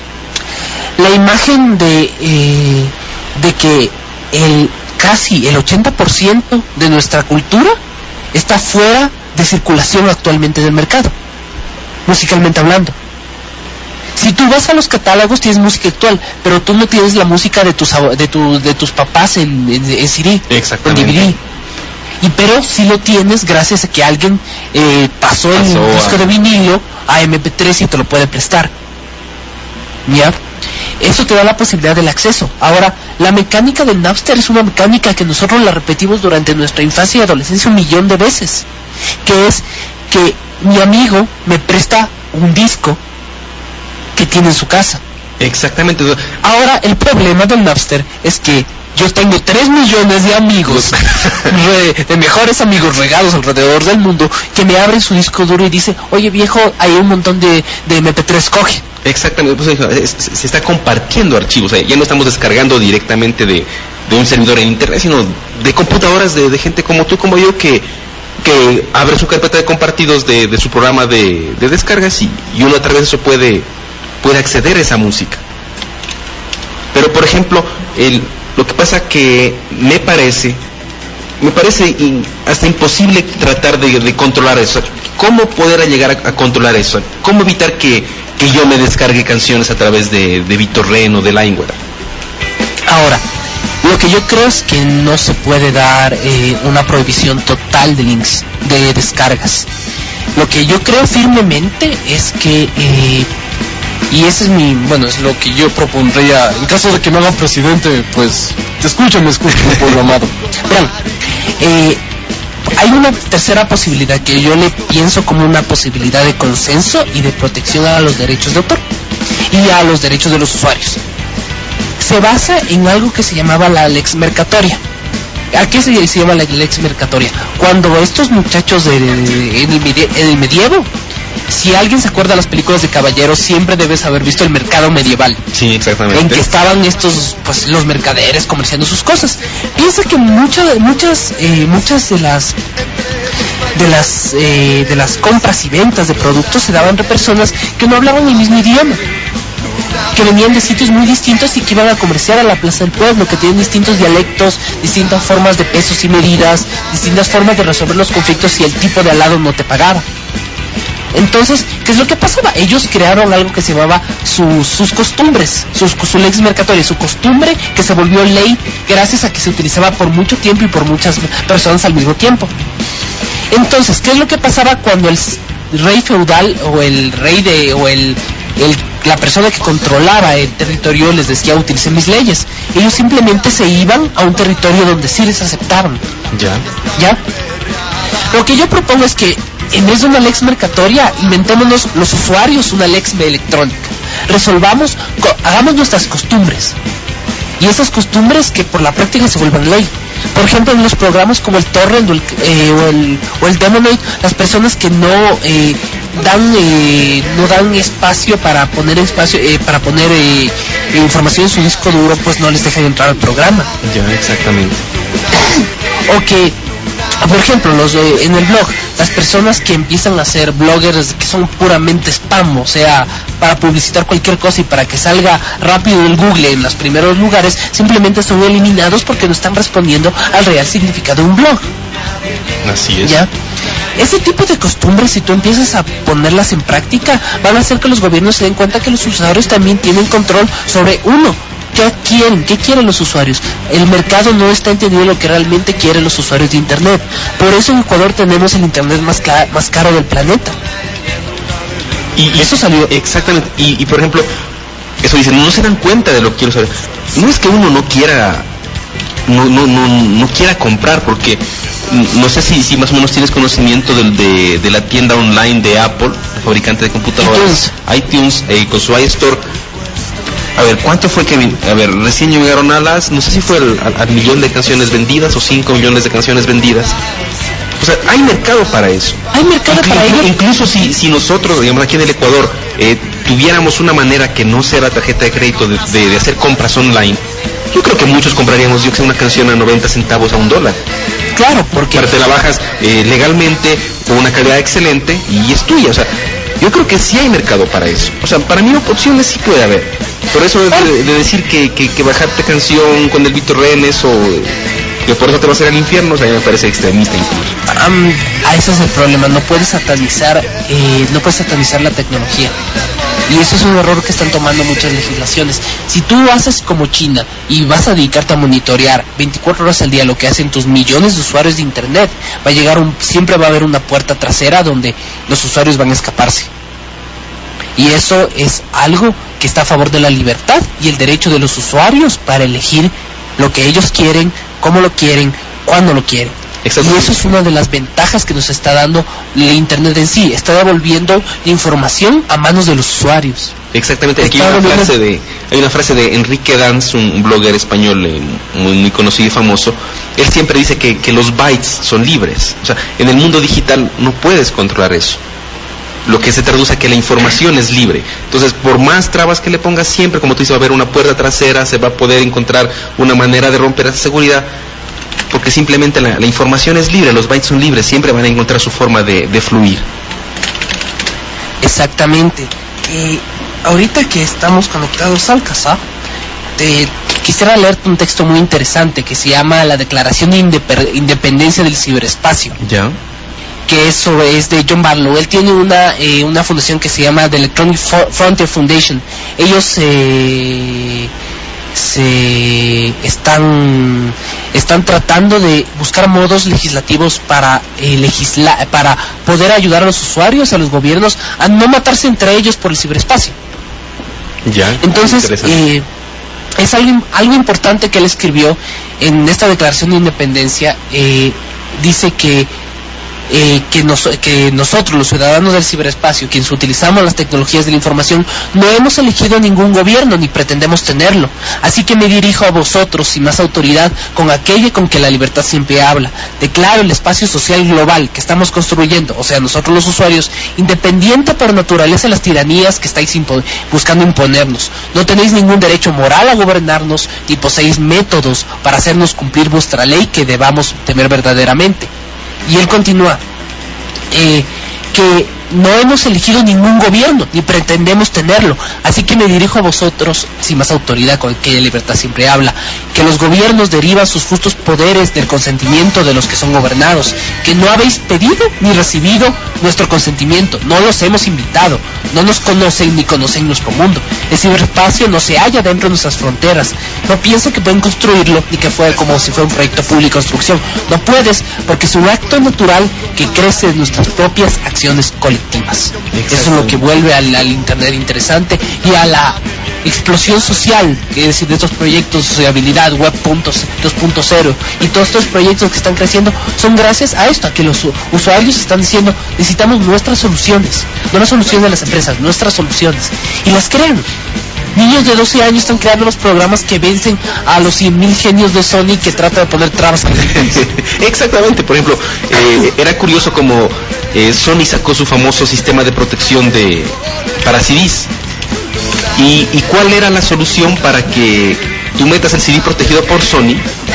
La imagen de, eh, de que el casi el ochenta por ciento de nuestra cultura está fuera de circulación actualmente del mercado, musicalmente hablando. Si tú vas a los catálogos tienes música actual, pero tú no tienes la música de tus de, tu, de tus papás en, en, en C D, exactamente, en D V D. Y pero si lo tienes gracias a que alguien eh, pasó, pasó el disco a... de vinilo a eme pe tres y te lo puede prestar. ¿Ya? Eso te da la posibilidad del acceso. Ahora, la mecánica del Napster es una mecánica que nosotros la repetimos durante nuestra infancia y adolescencia un millón de veces, que es que mi amigo me presta un disco que tiene en su casa. Exactamente. Ahora, el problema del Napster es que yo tengo tres millones de amigos, re, de mejores amigos regados alrededor del mundo, que me abren su disco duro y dicen, oye viejo, hay un montón de, de eme pe tres, coge. Exactamente, pues, se está compartiendo archivos, ya no estamos descargando directamente de, de un servidor en internet, sino de computadoras de, de gente como tú, como yo, que, que abre su carpeta de compartidos de, de su programa de, de descargas y, y uno a través de eso puede, puede acceder a esa música. Pero por ejemplo, el Lo que pasa que me parece, me parece in, hasta imposible tratar de, de controlar eso. ¿Cómo poder llegar a, a controlar eso? ¿Cómo evitar que, que yo me descargue canciones a través de, de BitTorrent o de LimeWire? Ahora, lo que yo creo es que no se puede dar eh, una prohibición total de links, de descargas. Lo que yo creo firmemente es que, eh, y ese es mi, bueno, es lo que yo propondría, en caso de que no haga presidente, pues, te escucho, me escucho, pueblo amado. Verán, eh, hay una tercera posibilidad que yo le pienso como una posibilidad de consenso y de protección a los derechos de autor y a los derechos de los usuarios. Se basa en algo que se llamaba la lex mercatoria. ¿A qué se, se llama la lex mercatoria? Cuando estos muchachos de, de, de, en, el medie, en el medievo, si alguien se acuerda de las películas de caballeros, siempre debes haber visto el mercado medieval. Sí, exactamente. En que estaban estos, pues, los mercaderes comerciando sus cosas. Piensa que muchas, muchas, eh, muchas de las de las eh, de las compras y ventas de productos se daban de personas que no hablaban el mismo idioma, que venían de sitios muy distintos y que iban a comerciar a la plaza del pueblo, que tienen distintos dialectos, distintas formas de pesos y medidas, distintas formas de resolver los conflictos si el tipo de al lado no te pagaba. Entonces, ¿qué es lo que pasaba? Ellos crearon algo que se llamaba sus, sus costumbres, sus, su lex mercatoria, su costumbre que se volvió ley gracias a que se utilizaba por mucho tiempo y por muchas personas al mismo tiempo. Entonces, ¿qué es lo que pasaba cuando el rey feudal o el rey de o el, el la persona que controlaba el territorio les decía utilicen mis leyes? Ellos simplemente se iban a un territorio donde sí les aceptaban. Ya. ¿Ya? Lo que yo propongo es que en vez de una lex mercatoria, inventémonos los usuarios una lex electrónica. Resolvamos, co- hagamos nuestras costumbres. Y esas costumbres que por la práctica se vuelvan ley. Por ejemplo, en los programas como el Torrent o el, eh, o el, o el Demonade, las personas que no eh, dan eh, no dan espacio para poner espacio eh, para poner eh, información en su disco duro, pues no les dejan entrar al programa. Ya, exactamente. O que, por ejemplo, los de, en el blog, las personas que empiezan a ser bloggers que son puramente spam, o sea, para publicitar cualquier cosa y para que salga rápido en Google en los primeros lugares, simplemente son eliminados porque no están respondiendo al real significado de un blog. Así es. ¿Ya? Ese tipo de costumbres, si tú empiezas a ponerlas en práctica, van a hacer que los gobiernos se den cuenta que los usuarios también tienen control sobre uno. ¿Qué quieren? ¿Qué quieren los usuarios? El mercado no está entendiendo lo que realmente quieren los usuarios de Internet. Por eso en Ecuador tenemos el Internet más, ca- más caro del planeta. Y, y eso salió exactamente. Y, y por ejemplo, eso dicen, no se dan cuenta de lo que quiero saber. No es que uno no quiera, no, no, no, no quiera comprar, porque no sé si, si más o menos tienes conocimiento del, de, de la tienda online de Apple, fabricante de computadoras, iTunes, eh, con su iStore. A ver, ¿cuánto fue que, a ver, recién llegaron a las, no sé si fue al, al, al millón de canciones vendidas o cinco millones de canciones vendidas? O sea, hay mercado para eso. Hay mercado Inclu- para ello. Incluso si, si nosotros, digamos, aquí en el Ecuador, eh, tuviéramos una manera que no sea la tarjeta de crédito de, de, de hacer compras online, yo creo que muchos compraríamos, yo que sé, una canción a noventa centavos a un dólar. Claro, porque Para te la bajas eh, legalmente, con una calidad excelente, y es tuya. O sea, yo creo que sí hay mercado para eso. O sea, para mí opciones sí puede haber. Por eso de, de, de decir que, que, que bajarte canción con el BitTorrent o que por eso te vas a ir al infierno, o sea, a mí me parece extremista incluso. um, a ese es el problema, no puedes satanizar, eh, no puedes satanizar la tecnología. Y eso es un error que están tomando muchas legislaciones. Si tú haces como China y vas a dedicarte a monitorear veinticuatro horas al día lo que hacen tus millones de usuarios de Internet, va a llegar un, siempre va a haber una puerta trasera donde los usuarios van a escaparse. Y eso es algo que está a favor de la libertad y el derecho de los usuarios para elegir lo que ellos quieren, cómo lo quieren, cuándo lo quieren. Exacto. Y eso es una de las ventajas que nos está dando el Internet en sí. Está devolviendo la información a manos de los usuarios. Exactamente, aquí hay Está una volviendo- frase de, hay una frase de Enrique Danz, un, un blogger español eh, muy, muy conocido y famoso. Él siempre dice que, que los bytes son libres. O sea, en el mundo digital no puedes controlar eso. Lo que se traduce a que la información es libre. Entonces, por más trabas que le pongas, siempre, como tú dices, va a haber una puerta trasera, se va a poder encontrar una manera de romper esa seguridad, porque simplemente la, la información es libre, los bytes son libres, siempre van a encontrar su forma de, de fluir. Exactamente. Eh, ahorita que estamos conectados al CASA, te quisiera leerte un texto muy interesante que se llama La Declaración de Indep- Independencia del Ciberespacio. Ya. Que eso es de John Barlow. Él tiene una eh, una fundación que se llama The Electronic Frontier Foundation. Ellos eh, se están están tratando de buscar modos legislativos para eh, legisla para poder ayudar a los usuarios, a los gobiernos, a no matarse entre ellos por el ciberespacio. Ya. Entonces, eh, es algo, algo importante que él escribió en esta Declaración de Independencia. Eh, dice que Eh, que, nos, que nosotros, los ciudadanos del ciberespacio, quienes utilizamos las tecnologías de la información, no hemos elegido ningún gobierno ni pretendemos tenerlo. Así que me dirijo a vosotros, sin más autoridad, con aquello con que la libertad siempre habla. Declaro el espacio social global que estamos construyendo, o sea, nosotros los usuarios, independiente por naturaleza de las tiranías que estáis impo- buscando imponernos. No tenéis ningún derecho moral a gobernarnos, ni poseéis métodos para hacernos cumplir vuestra ley que debamos temer verdaderamente. Y él continúa, eh, que no hemos elegido ningún gobierno, ni pretendemos tenerlo, así que me dirijo a vosotros, sin más autoridad con que libertad siempre habla, que los gobiernos derivan sus justos poderes del consentimiento de los que son gobernados, que no habéis pedido ni recibido nuestro consentimiento, no los hemos invitado, no nos conocen ni conocen nuestro mundo, el ciberespacio no se halla dentro de nuestras fronteras, no piensen que pueden construirlo, ni que fue como si fuera un proyecto público de construcción, no puedes, porque es un acto natural que crece de nuestras propias acciones colectivas. Eso es lo que vuelve al, al internet interesante y a la explosión social, que es decir, de estos proyectos de sociabilidad, web dos punto cero y todos estos proyectos que están creciendo son gracias a esto, a que los usuarios están diciendo necesitamos nuestras soluciones, no las soluciones de las empresas, nuestras soluciones, y las crean. Niños de doce años están creando los programas que vencen a los cien mil genios de Sony que tratan de poner trabas a los Exactamente, por ejemplo, eh, era curioso como eh, Sony sacó su famoso sistema de protección de para C Ds. ¿Y, ¿Y cuál era la solución para que tú metas el C D protegido por Sony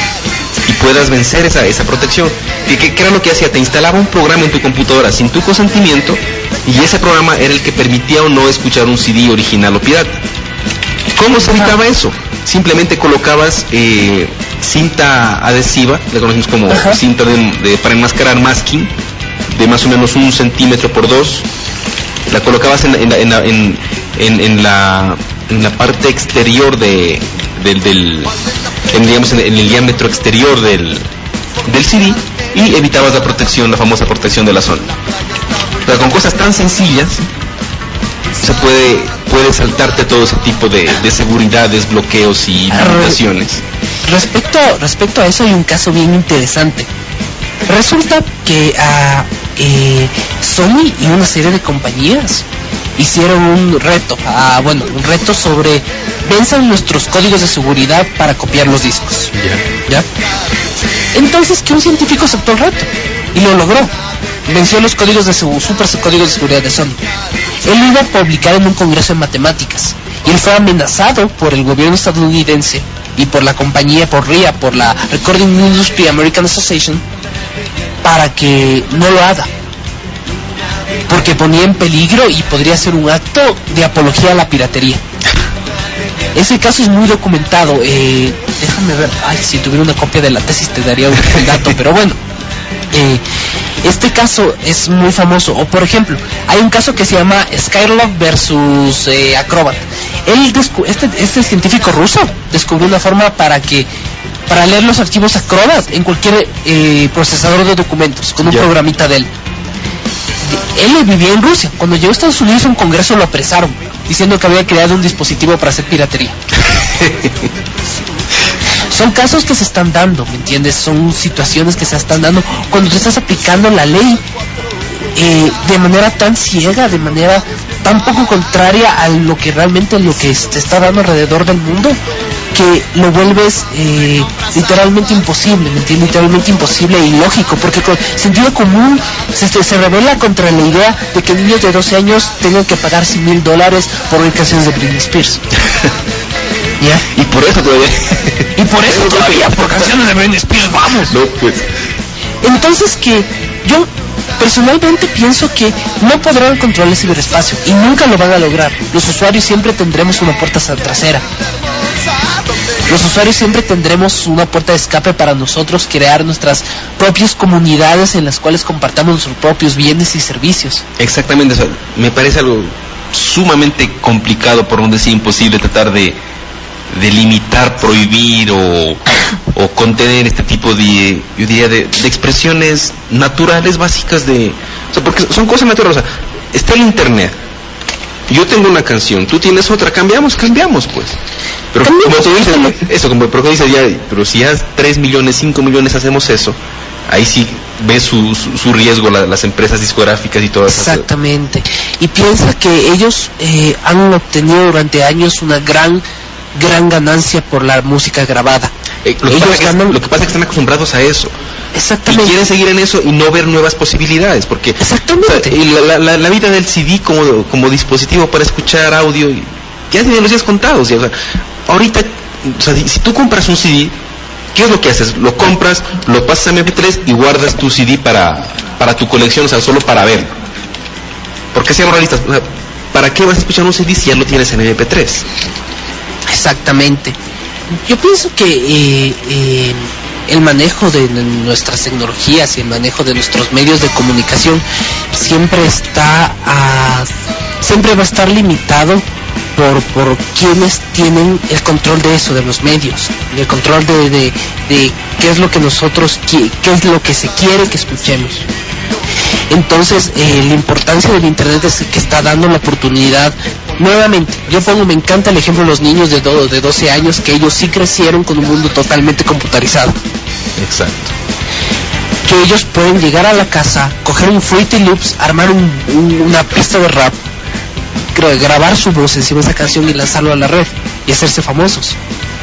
y puedas vencer esa, esa protección? ¿Qué, qué, ¿Qué era lo que hacía? Te instalaba un programa en tu computadora sin tu consentimiento y ese programa era el que permitía o no escuchar un C D original o pirata. ¿Cómo se evitaba eso? Simplemente colocabas eh, cinta adhesiva, la conocemos como Ajá. cinta de, de, para enmascarar masking, de más o menos un centímetro por dos. La colocabas en, en, en, en, en, en, la, en la parte exterior de, del, del en, digamos, en, en el diámetro exterior del, del C D y evitabas la protección, la famosa protección de la zona. Pero con cosas tan sencillas se puede puede saltarte todo ese tipo de, de seguridades, bloqueos y limitaciones. Respecto, respecto a eso hay un caso bien interesante. Resulta que uh, eh, Sony y una serie de compañías hicieron un reto, uh, bueno, un reto sobre venzan nuestros códigos de seguridad para copiar los discos. Yeah. ¿Ya? Entonces que un científico aceptó el reto y lo logró. Venció los códigos de su, super códigos de seguridad de Sony. Él iba a publicar en un congreso de matemáticas y él fue amenazado por el gobierno estadounidense y por la compañía, por R I A, por la Recording Industry American Association, para que no lo haga, porque ponía en peligro y podría ser un acto de apología a la piratería. Ese caso es muy documentado. Eh, déjame ver, ay, si tuviera una copia de la tesis te daría un dato, pero bueno. Eh, este caso es muy famoso. O por ejemplo, hay un caso que se llama Skylab versus eh, Acrobat. Él descu- este, este científico ruso descubrió una forma para que para leer los archivos Acrobat en cualquier eh, procesador de documentos con un yeah. programita de él. Él vivía en Rusia. Cuando llegó a Estados Unidos a un congreso lo apresaron diciendo que había creado un dispositivo para hacer piratería. Son casos que se están dando, ¿me entiendes? Son situaciones que se están dando cuando tú estás aplicando la ley eh, de manera tan ciega, de manera tan poco contraria a lo que realmente lo que se está dando alrededor del mundo, que lo vuelves eh, literalmente imposible, ¿me entiendes? Literalmente imposible e ilógico, porque con sentido común se, se revela contra la idea de que niños de doce años tengan que pagar cien mil dólares por oír canciones de Britney Spears. ¿Ya? Y por eso todavía y por eso todavía por canciones de Britney Spears vamos. No, pues. Entonces que yo personalmente pienso que no podrán controlar el ciberespacio y nunca lo van a lograr. Los usuarios siempre tendremos una puerta trasera. Los usuarios siempre tendremos una puerta de escape para nosotros crear nuestras propias comunidades en las cuales compartamos nuestros propios bienes y servicios. Exactamente, o sea, me parece algo sumamente complicado, por no decir imposible, tratar de, de limitar, prohibir o, o contener este tipo de, yo diría, de, de expresiones naturales, básicas de... O sea, porque son cosas naturales, o sea, está el internet. Yo tengo una canción, tú tienes otra, cambiamos, cambiamos pues. Pero Cambiamos, como tú dices, cambiamos. eso, como pero dices ya, pero si ya tres millones, cinco millones hacemos eso, ahí sí ves su, su, su riesgo la, las empresas discográficas y todas esas. Exactamente. Y piensa que ellos eh, han obtenido durante años una gran, gran ganancia por la música grabada. Eh, lo, que ellos pasa que, ganan... lo que pasa es que están acostumbrados a eso. Y Exactamente. quieren seguir en eso y no ver nuevas posibilidades, porque Exactamente. o sea, y la, la, la vida del C D como, como dispositivo para escuchar audio ya tiene los días contados. Ya, o sea, ahorita, o sea, si tú compras un C D, ¿qué es lo que haces? Lo compras, lo pasas a eme pe tres y guardas tu C D para, para tu colección, o sea, solo para verlo. Porque seamos realistas, o sea, ¿para qué vas a escuchar un C D si ya lo tienes en eme pe tres? Exactamente. Yo pienso que eh, eh, el manejo de nuestras tecnologías y el manejo de nuestros medios de comunicación siempre está a, siempre va a estar limitado por por quienes tienen el control de eso, de los medios, el control de, de, de qué es lo que nosotros qué es lo que se quiere que escuchemos. Entonces eh, la importancia del internet es que está dando la oportunidad nuevamente. Yo pongo, me encanta el ejemplo de los niños de, do, de doce años, que ellos sí crecieron con un mundo totalmente computarizado. Exacto. Que ellos pueden llegar a la casa, coger un Fruity Loops, armar un, un, una pista de rap, gra- grabar su voz encima de esa canción y lanzarlo a la red y hacerse famosos.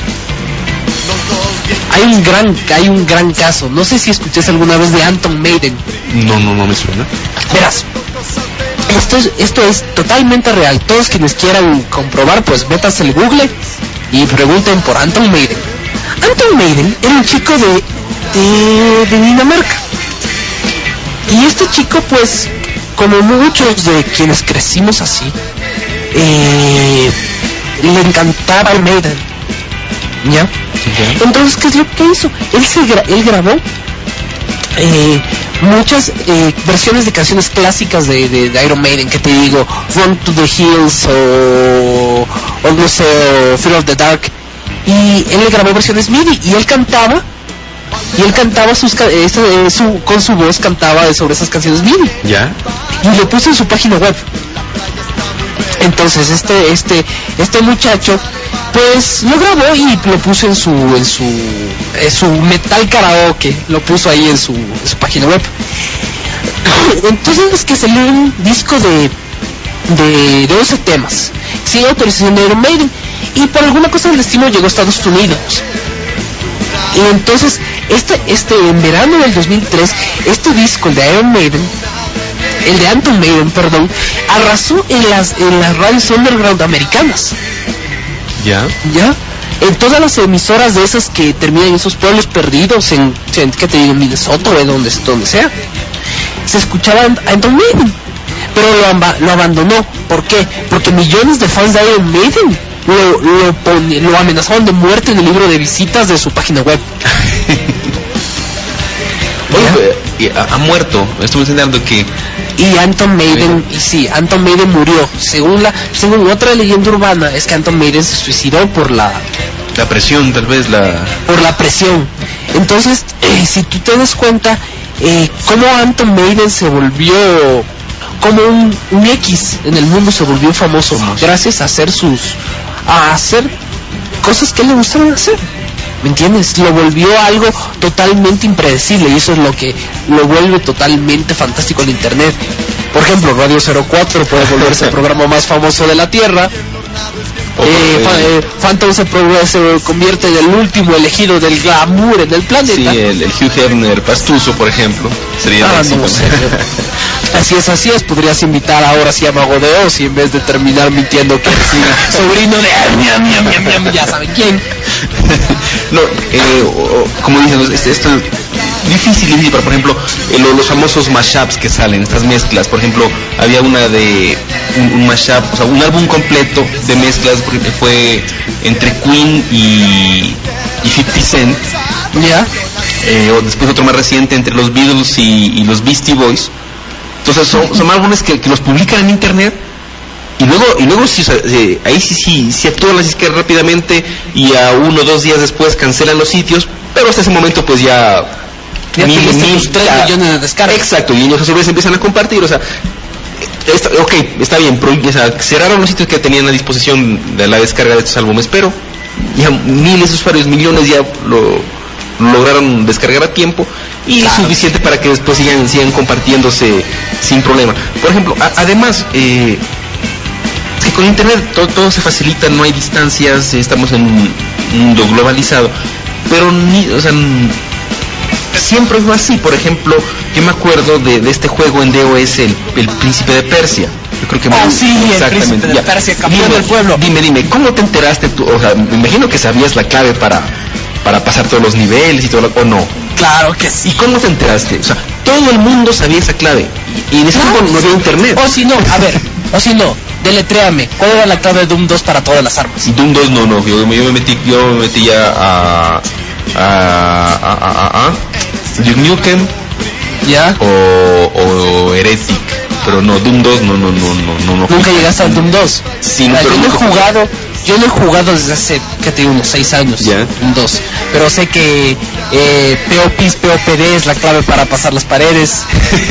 Hay un gran, hay un gran caso. No sé si escuchaste alguna vez de Anton Maiden. No, no, no me suena. Verás, esto es, esto es totalmente real. Todos quienes quieran comprobar, pues métanse al Google y pregunten por Anton Maiden. Anton Maiden era un chico de, de, de Dinamarca. Y este chico, pues, como muchos de quienes crecimos así, eh, le encantaba el Maiden. ¿Ya? Entonces, ¿qué es lo que hizo? Él, se gra- él grabó eh, muchas eh, versiones de canciones clásicas de, de, de Iron Maiden, que te digo, Run to the Hills o, o no sé, o Fear of the Dark, y él le grabó versiones MIDI y él cantaba y él cantaba sus ca- esa, eh, su, con su voz cantaba sobre esas canciones MIDI ¿Ya? y lo puso en su página web. Entonces este este este muchacho pues lo grabó y lo puso en su en su en su metal karaoke, lo puso ahí en su, en su página web. Entonces es que salió un disco de de, de once temas sin autorización de Iron Maiden y por alguna cosa del destino llegó a Estados Unidos. Y entonces este este en verano del dos mil tres este disco, el de Iron Maiden, el de Anton Maiden, perdón, arrasó en las en las radios underground americanas. ¿Ya? ¿Ya? En todas las emisoras de esas que terminan en esos pueblos perdidos, en, en ¿qué te digo? En Minnesota o en donde, donde sea, se escuchaba a Anton Maiden, pero lo, amba, lo abandonó. ¿Por qué? Porque millones de fans de Iron Maiden lo, lo, pon, lo amenazaban de muerte en el libro de visitas de su página web. Oye, ha, ha muerto. Estuve enseñando que Y Anton Maiden, y sí, Anton Maiden murió. Según la, según otra leyenda urbana, es que Anton Maiden se suicidó por la, la presión, tal vez la... por la presión. Entonces, eh, si tú te das cuenta, eh, cómo Anton Maiden se volvió como un, un X en el mundo, se volvió famoso gracias a hacer sus, a hacer cosas que le gustaban hacer. ¿Me entiendes? Lo volvió algo totalmente impredecible y eso es lo que lo vuelve totalmente fantástico el internet. Por ejemplo, Radio cero cuatro puede volverse el programa más famoso de la Tierra. Eh, fa- eh, Phantom se, pro- se convierte en el último elegido del glamour en el planeta. Sí, el, el Hugh Hefner pastuso, por ejemplo, sería Ah, el no éxito. sé. Así es, así es. Podrías invitar ahora sí a Mago de Oz y en vez de terminar mintiendo que es sobrino de miam, miam, miam, miam, ya saben quién. No, eh, o- o, como dicen, este, esto es difícil, difícil, pero por ejemplo, eh, lo- los famosos mashups que salen, estas mezclas, por ejemplo, había una de un, un mashup, o sea, un álbum completo de mezclas, porque fue entre Queen y, y cincuenta Cent. Ya. Eh, o después otro más reciente entre los Beatles y, y los Beastie Boys. Entonces son, son álbumes que, que los publican en internet y luego y luego sí, o sea, eh, ahí sí sí sí actúan las disqueras rápidamente y a uno o dos días después cancelan los sitios, pero hasta ese momento pues ya Ya mil, tuviste mil, tus tres ya- millones de descargas. Exacto, y ellos a su vez empiezan a compartir, o sea, está, ok, está bien, pro- o sea, cerraron los sitios que tenían a disposición de la descarga de estos álbumes, pero ya miles de usuarios, millones ya lo lograron descargar a tiempo y Claro. es suficiente para que después sigan, sigan compartiéndose sin problema. Por ejemplo, a- además, eh, es que con internet todo, todo se facilita, no hay distancias, estamos en un mundo globalizado, pero ni, o sea, n- siempre fue así. Por ejemplo, yo me acuerdo de, de este juego en DOS, el, el Príncipe de Persia. Yo creo que Oh, me- sí, el Príncipe de ya. Persia, campeón Dime, del pueblo. Dime, dime, ¿cómo te enteraste tú? O sea, me imagino que sabías la clave para, para pasar todos los niveles y todo lo, o no. Claro que sí. ¿Y cómo te enteraste? O sea, todo el mundo sabía esa clave. Y, y en ese Claro tiempo no que había sí. internet. O si no, a ver, o si no, deletréame. ¿Cuál era la clave de Doom dos para todas las armas? Doom dos no, no, yo, yo me metí, yo me metí ya a a a a, a, a Duke Nukem ¿Ya? o, o Heretic, pero no, Doom dos no, no, no, no, no, no. Nunca llegaste al Doom dos. Sí, Mira, pero yo lo he nunca- jugado, yo lo he jugado desde hace, que te digo, unos seis años. Ya. Doom dos. Pero sé que eh, P O P I S, P O P D es la clave para pasar las paredes.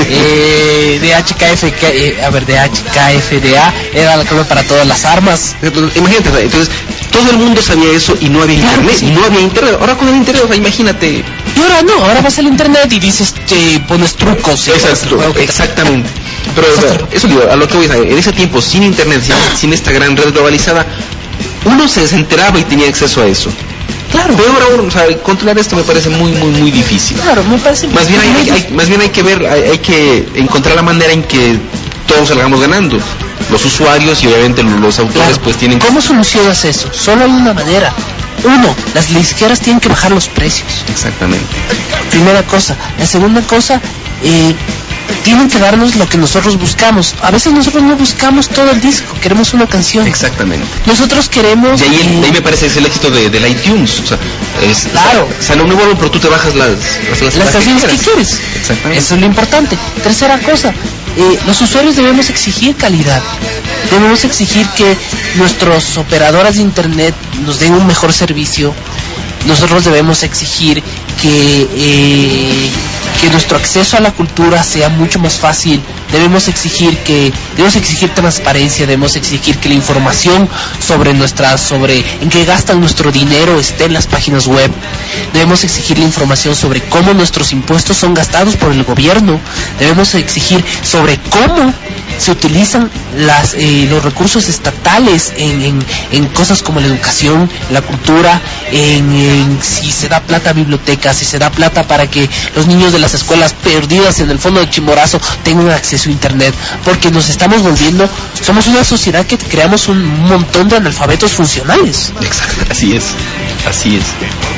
eh, D H K F, K- eh, a ver, D H K F D A era la clave para todas las armas. Entonces, imagínate, o sea, entonces todo el mundo sabía eso y no había Claro internet, que sí. y no había internet. Ahora con el internet, o sea, imagínate. Y ahora no, ahora vas al internet y dices, te pones trucos. y Exacto, cosas, ok. exactamente. Pero o sea, eso digo, a lo que voy, o sea, en ese tiempo, sin internet, sin, sin esta gran red globalizada, uno se enteraba y tenía acceso a eso. Claro, Peor aún, o sea, controlar esto me parece muy, muy, muy difícil. claro, me parece Más bien hay, hay- hay- más bien hay que ver, hay, hay que encontrar la manera en que todos salgamos ganando. Los usuarios y obviamente los, los autores Claro. pues tienen que... ¿Cómo solucionas eso? Solo hay una manera. Uno, las disqueras tienen que bajar los precios. Exactamente. Primera cosa. La segunda cosa, eh, tienen que darnos lo que nosotros buscamos. A veces nosotros no buscamos todo el disco, queremos una canción. Exactamente. Nosotros queremos... Y ahí, eh, de ahí me parece que es el éxito de, del iTunes. O sea, es, Claro. O sea, no nuevo álbum, pero tú te bajas las, las, las canciones que quieres. Exactamente. Eso es lo importante. Tercera cosa, eh, los usuarios debemos exigir calidad. Debemos exigir que nuestros operadoras de internet nos den un mejor servicio. Nosotros debemos exigir que eh, que nuestro acceso a la cultura sea mucho más fácil. Debemos exigir que debemos exigir transparencia, debemos exigir que la información sobre nuestra sobre en qué gastan nuestro dinero esté en las páginas web. Debemos exigir la información sobre cómo nuestros impuestos son gastados por el gobierno. Debemos exigir sobre cómo se utilizan las, eh, los recursos estatales en, en, en cosas como la educación, la cultura, en, en si se da plata a bibliotecas, si se da plata para que los niños de las escuelas perdidas en el fondo de Chimborazo tengan acceso a internet, porque nos estamos volviendo, somos una sociedad que creamos un montón de analfabetos funcionales. Exacto, así es, así es.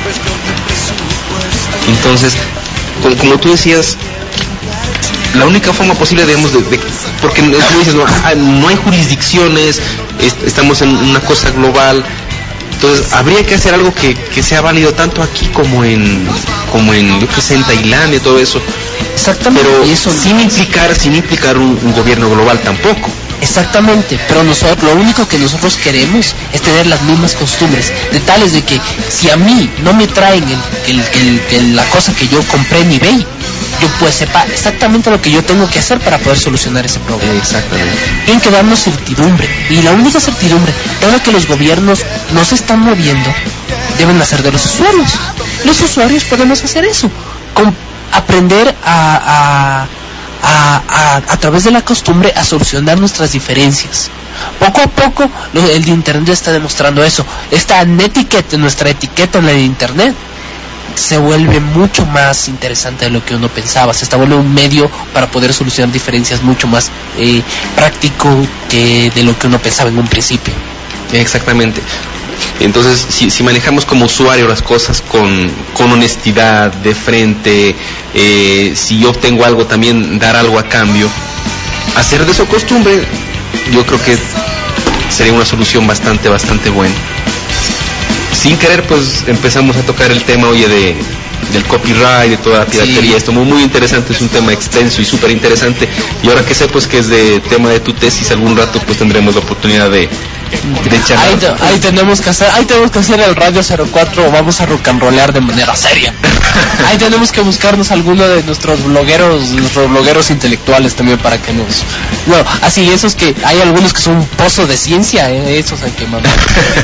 Entonces, como, como tú decías, la única forma posible, digamos, de, de- porque tú dices, no, ah, no hay jurisdicciones, est- estamos en una cosa global, entonces habría que hacer algo que, que sea válido tanto aquí como en, como en, yo qué sé, en Tailandia, todo eso, Exactamente. pero y eso sin implicar, sin implicar un, un gobierno global tampoco. Exactamente, pero nosotros lo único que nosotros queremos es tener las mismas costumbres, de tales de que si a mí no me traen el, el- el- el- la cosa que yo compré en eBay, yo pues sepa exactamente lo que yo tengo que hacer para poder solucionar ese problema. Exactamente. Tienen que darnos certidumbre, y la única certidumbre, dado que los gobiernos no se están moviendo, deben hacer de los usuarios. Los usuarios podemos hacer eso, con aprender a, a A, a, a través de la costumbre a solucionar nuestras diferencias. Poco a poco lo, el de internet está demostrando eso. Esta netiquette, nuestra etiqueta en la de internet, se vuelve mucho más interesante de lo que uno pensaba. Se está volviendo un medio para poder solucionar diferencias mucho más eh, práctico que de lo que uno pensaba en un principio. Exactamente. Entonces, si, si manejamos como usuario las cosas con, con honestidad, de frente, eh, si yo obtengo algo también dar algo a cambio, hacer de eso costumbre, yo creo que sería una solución bastante, bastante buena. Sin querer, pues empezamos a tocar el tema, oye, de del copyright, de toda la piratería, sí. Esto muy, muy interesante, es un tema extenso y súper interesante, y ahora que sé pues que es de tema de tu tesis, algún rato pues tendremos la oportunidad de, de charlar. Ahí, te, ahí tenemos que hacer, ahí tenemos que hacer el Radio cero cuatro, vamos a rock and rollear de manera seria. Ahí tenemos que buscarnos alguno de nuestros blogueros, nuestros blogueros intelectuales también para que nos, no, así esos que, hay algunos que son un pozo de ciencia, eh, esos hay que mandar.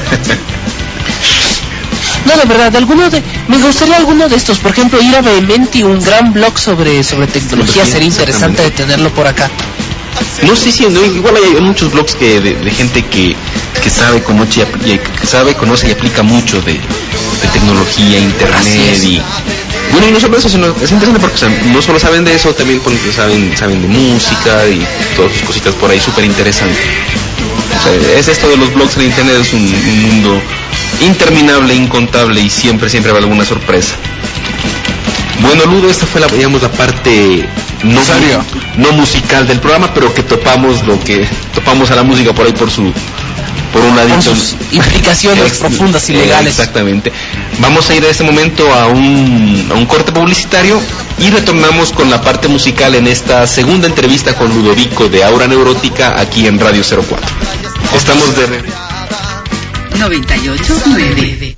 No, de verdad, alguno de, me gustaría alguno de estos, por ejemplo, ir a Vehementi, un gran blog sobre sobre tecnología, sería interesante de tenerlo por acá. No sé si, no, igual hay muchos blogs que de, de gente que, que sabe, conoce, que sabe, conoce y aplica mucho de, de tecnología, internet y... Bueno, y no solo eso, sino es interesante porque, o sea, no solo saben de eso, también porque saben, saben de música y todas sus cositas por ahí, súper interesante. O sea, es esto de los blogs en internet, es un, un mundo interminable, incontable y siempre, siempre va alguna sorpresa. Bueno, Ludo, esta fue la, digamos, la parte no, no musical del programa, pero que topamos lo que topamos a la música por ahí por su por un ladito. Con sus implicaciones ex, profundas y legales. Exactamente. Vamos a ir a este momento a un, a un corte publicitario y retornamos con la parte musical en esta segunda entrevista con Ludovico de Aura Neurótica aquí en Radio cero cuatro. Estamos de regreso. noventa y ocho punto nueve.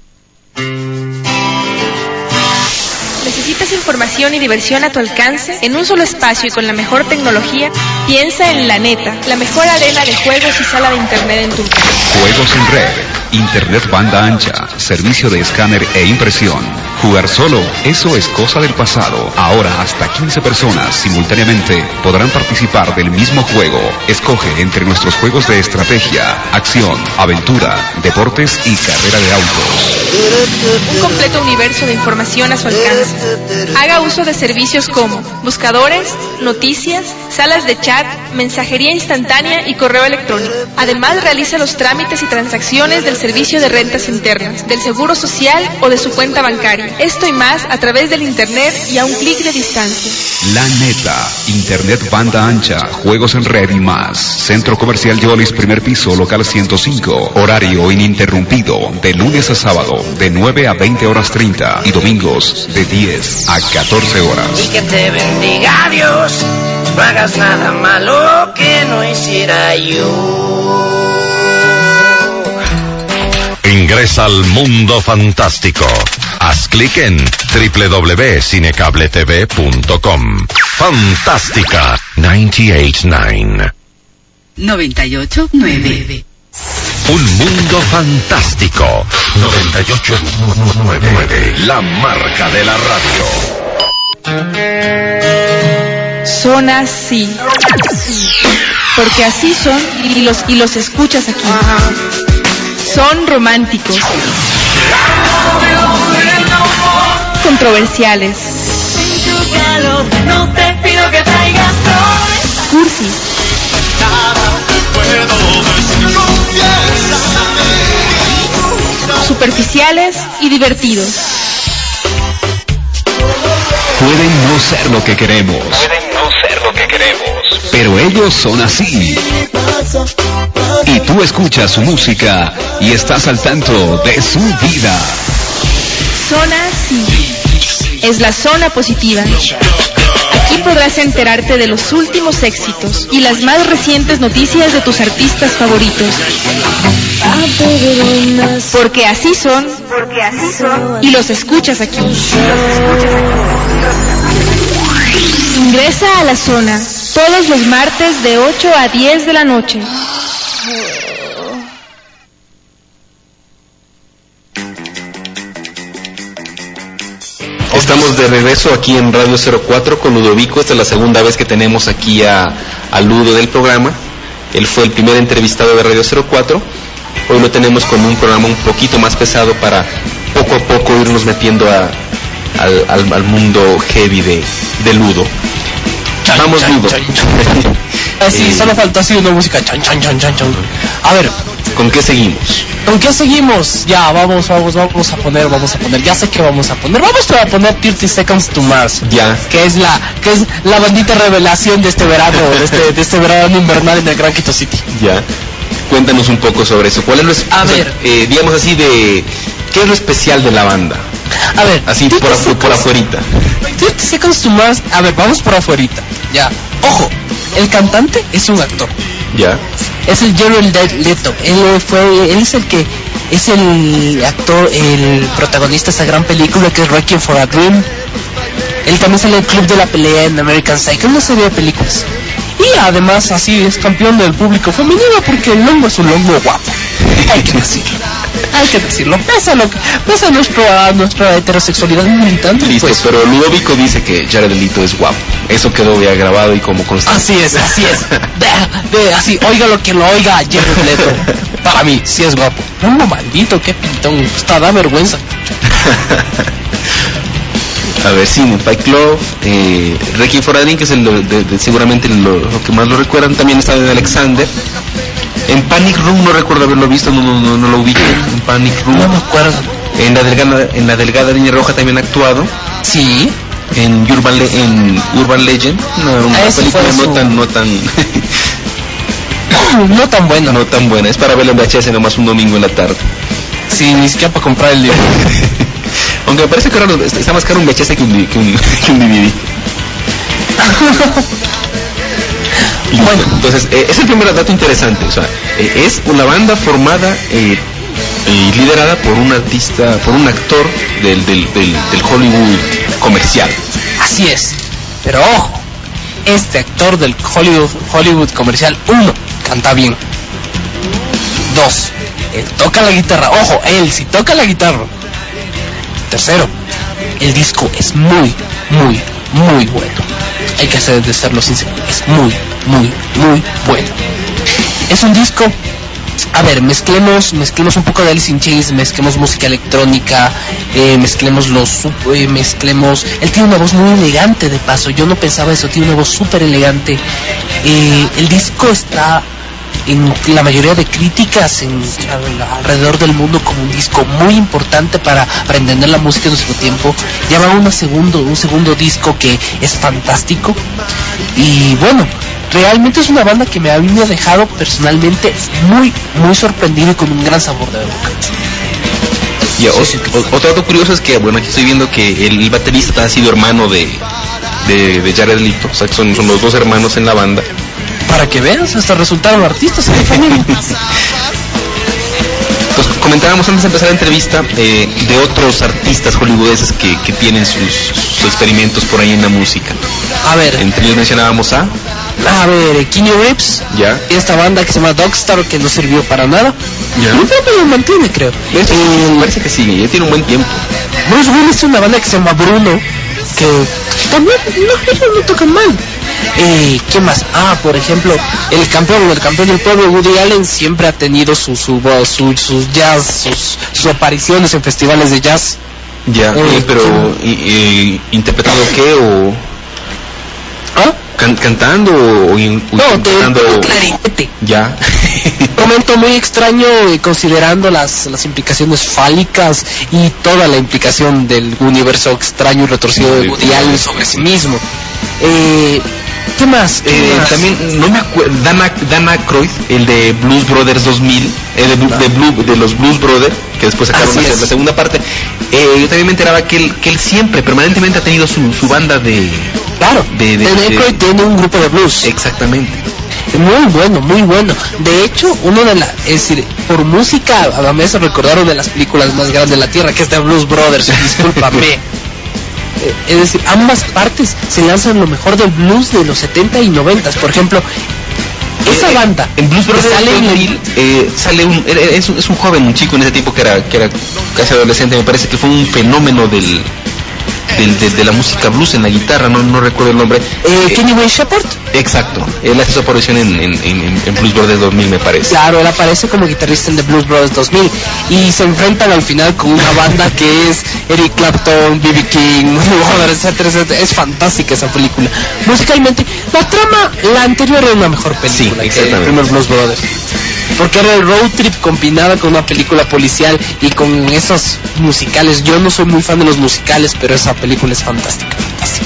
¿Necesitas información y diversión a tu alcance? En un solo espacio y con la mejor tecnología, piensa en La Neta, la mejor arena de juegos y sala de internet en Tulcán. Juegos en red, internet banda ancha, servicio de escáner e impresión. Jugar solo, eso es cosa del pasado. Ahora hasta quince personas simultáneamente podrán participar del mismo juego. Escoge entre nuestros juegos de estrategia, acción, aventura, deportes y carrera de autos. Un completo universo de información a su alcance. Haga uso de servicios como buscadores, noticias, salas de chat, mensajería instantánea y correo electrónico. Además, realiza los trámites y transacciones del servicio de rentas internas, del seguro social o de su cuenta bancaria. Esto y más a través del internet y a un clic de distancia. La Neta, internet banda ancha, juegos en red y más. Centro Comercial Yolis, primer piso, local ciento cinco. Horario ininterrumpido, de lunes a sábado, de nueve a veinte horas treinta y domingos de diez a catorce horas. Y que te bendiga Dios, no hagas nada malo que no hiciera yo. Ingresa al mundo fantástico. Haz clic en doble u doble u doble u punto cinecabletv punto com. Fantástica noventa y ocho punto nueve. noventa y ocho punto nueve. Un mundo fantástico. noventa y ocho punto nueve. La marca de la radio. Son así. Porque así son y los, y los escuchas aquí. Son románticos, controversiales, cursis, superficiales y divertidos. Pueden no ser lo que queremos. Pueden no ser lo que queremos. Pero ellos son así. Y tú escuchas su música y estás al tanto de su vida. Zona Sí. Es la zona positiva. Aquí podrás enterarte de los últimos éxitos y las más recientes noticias de tus artistas favoritos. Porque así son. Porque así son. Y los escuchas aquí. Ingresa a la zona todos los martes de ocho a diez de la noche. Estamos de regreso aquí en Radio cero cuatro con Ludovico. Esta es la segunda vez que tenemos aquí a, a Ludo del programa. Él fue el primer entrevistado de Radio cero cuatro. Hoy lo tenemos con un programa un poquito más pesado para poco a poco irnos metiendo a, al, al, al mundo heavy de, de Ludo. Vamos, Ludo. Así, Eh, solo faltó así una música chan chan chan chan chan. A ver, ¿Con qué seguimos? ¿con qué seguimos? Ya, vamos, vamos, vamos a poner, vamos a poner, ya sé que vamos a poner, vamos a poner thirty Seconds to Mars. Ya. Que es la, que es la bandita revelación de este verano, de este, de este verano invernal en el Gran Quito City. Ya. Cuéntanos un poco sobre eso. ¿Cuál es lo es- A o sea, ver. eh, digamos así de qué es lo especial de la banda? A ver, Así por, thirty afu- por Seconds- afuerita. thirty Seconds to Mars, a ver, vamos por afuerita. Ya. Ojo, el cantante es un actor. Ya. Es el Jared Leto. Él fue, él es el que es el actor, el protagonista de esa gran película que es Requiem for a Dream. Él también sale del Club de la Pelea en American Psycho, una serie de películas. Y además así es campeón del público femenino porque el longo es un longo guapo. Hay que decirlo. Hay que decirlo. Pese a lo que, pese a nuestra, a nuestra heterosexualidad militante. Listo, Pues, pero Ludovico dice que Jared Leto es guapo. Eso quedó ya grabado y como constante. así es, así es. De, de, así, oiga lo que lo oiga Jared Leto. Para mí, sí es guapo. No, maldito, qué pintón. Hasta da vergüenza. A ver, sí, Fight Club, eh, Requiem for a Dream, que es el, de, de- seguramente lo, lo que más lo recuerdan. También estaba en Alexander. En Panic Room no recuerdo haberlo visto, no, no, no, no lo ubiqué. En Panic Room. No me acuerdo. En la delgada, en la delgada línea roja también ha actuado. Sí. En Urban, Le- en Urban Legend, una, una Ah, ese película fue no su- tan, no tan, No tan bueno. no tan buena. Es para verla en V H S nomás un domingo en la tarde. Sí, ni siquiera para comprar el libro. Aunque me parece que ahora lo- está más caro un V H S que un, que un, que un D V D. Y bueno, entonces, eh, es el primer dato interesante. O sea, eh, es una banda formada eh, y liderada por un artista, por un actor del, del, del, del Hollywood comercial. Así es. Pero ojo, este actor del Hollywood, Hollywood comercial, uno, canta bien. Dos, él toca la guitarra. Ojo, él sí toca la guitarra. Tercero, el disco es muy, muy, muy bueno. Hay que hacer de serlo sincero. Es muy, muy, muy bueno. Es un disco. A ver, mezclemos, mezclemos un poco de Alice in Chains, mezclemos música electrónica, eh, mezclemos los, sup- eh, mezclemos. Él tiene una voz muy elegante de paso. Yo no pensaba eso. Tiene una voz súper elegante. Eh, el disco está en la mayoría de críticas en, al- alrededor del mundo como un disco muy importante para, para entender la música de nuestro tiempo. Ya va una segundo, un segundo disco que es fantástico. Y bueno, realmente es una banda que me ha, me ha dejado personalmente muy, muy sorprendido y con un gran sabor de boca. Y o- o- otro dato curioso es que, bueno, aquí estoy viendo que el baterista ha sido hermano de, de, de Jared Leto. O sea, que son, son los dos hermanos en la banda. Para que veas, hasta resultaron artistas en mi familia. Pues comentábamos antes de empezar la entrevista eh, de otros artistas hollywoodenses que, que tienen sus, sus experimentos por ahí en la música. A ver, Entre ellos mencionábamos a, a ver, Keanu Reeves, ya, y esta banda que se llama Dogstar que no sirvió para nada. Ya. Y todavía lo mantiene, creo. Eso Eh, parece que sigue, ya tiene un buen tiempo. Bruce Willis es una banda que se llama Bruno, que también no, ellos no tocan mal. Eh, ¿Qué más? Ah, por ejemplo, el campeón, el campeón del pueblo, Woody Allen, siempre ha tenido su, su, voz, su, sus jazz, sus, sus apariciones en festivales de jazz. Ya, Eh, eh, pero y- y- ¿interpretando qué? ¿O ¿Ah? can- cantando o, in- o No, te interpretando? te- clarinete. Ya. Momento muy extraño eh, considerando las, las implicaciones fálicas y toda la implicación del universo extraño y retorcido de Woody Allen sobre sí mismo. Eh, ¿Qué más? ¿Qué Eh, más? también, no me acuerdo, Dan, Ac- Dan Aykroyd, el de Blues Brothers dos mil, eh, de, Blu- de, Blue- de los Blues Brothers, que después sacaron Así la, es. la segunda parte, eh, yo también me enteraba que él, que él siempre, permanentemente ha tenido su, su banda de... Claro, de- de- Dan de- Aykroyd tiene un grupo de blues. Exactamente. Muy bueno, muy bueno. De hecho, uno de la, es decir, por música, a mí me hace recordar una de las películas más grandes de la Tierra, que es de Blues Brothers, discúlpame. Eh, Es decir, ambas partes se lanzan lo mejor del blues de los setenta y noventa. Por ejemplo, esa Eh, banda en Blues que Brothers sale en dos el- mil, eh, sale un, era- es, un, es un joven, un chico en ese tiempo que era, que era casi adolescente, me parece que fue un fenómeno del, del, de, de la música blues en la guitarra, no, no recuerdo el nombre. Eh, Eh, Kenny Wayne Shepherd. Exacto, él hace su aparición en, en, en, en Blues Brothers dos mil, me parece. Claro, él aparece como guitarrista en The Blues Brothers dos mil y se enfrentan al final con una banda que es Eric Clapton, B B King, etcétera, etcétera. Es fantástica esa película. Musicalmente, la trama, la anterior era una mejor película Sí, que el exactamente. primer Blues Brothers. Porque era el road trip combinada con una película policial y con esos musicales. Yo no soy muy fan de los musicales, pero esa película es fantástica, fantástica.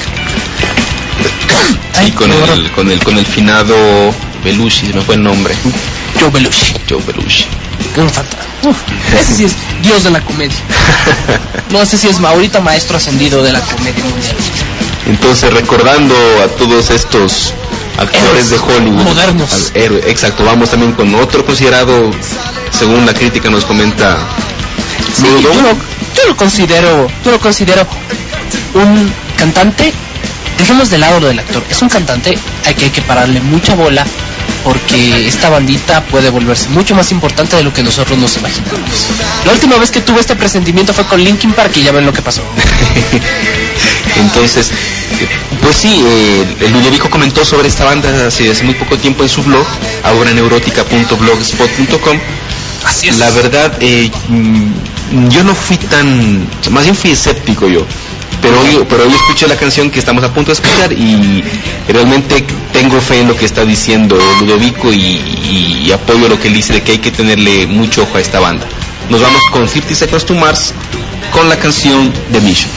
Sí, con el, con el, con el finado Belushi, se me fue el nombre. Joe Belushi. Joe Belushi. Un fanta- Uf, ese sí es dios de la comedia. No, ese sí es ahorita maestro ascendido de la comedia mundial. Entonces, recordando a todos estos actores Héroes de Hollywood modernos. al héroe, exacto, vamos también con otro considerado, según la crítica nos comenta, Sí, Ludo. yo, lo, yo lo considero, yo lo considero un cantante. Dejemos de lado lo del actor. Es un cantante al que hay que pararle mucha bola porque esta bandita puede volverse mucho más importante de lo que nosotros nos imaginamos. La última vez que tuve este presentimiento fue con Linkin Park y ya ven lo que pasó. Entonces, eh, pues sí, eh, el Ludovico comentó sobre esta banda hace, hace muy poco tiempo en su blog, ahora neurótica punto blogspot punto com. Así es. La verdad, eh, mm, yo no fui tan, más bien fui escéptico yo, pero hoy, pero hoy escuché la canción que estamos a punto de escuchar y realmente tengo fe en lo que está diciendo Ludovico y, y- y apoyo lo que él dice de que hay que tenerle mucho ojo a esta banda. Nos vamos con cincuenta Seconds to Mars con la canción The Mission.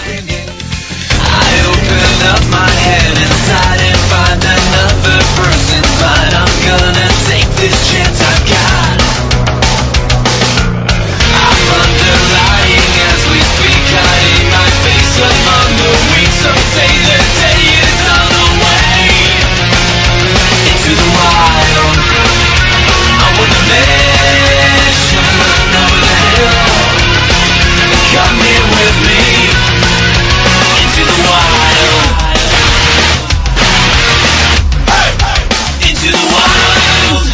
I open up my head inside and find another person's mind. I'm gonna take this chance I've got. I'm underlying as we speak, hiding my face among the weak. Some say the day is on the way into the wild. I'm on a mission over the hill. Come here with me. Into the wild. Hey! Into the wild.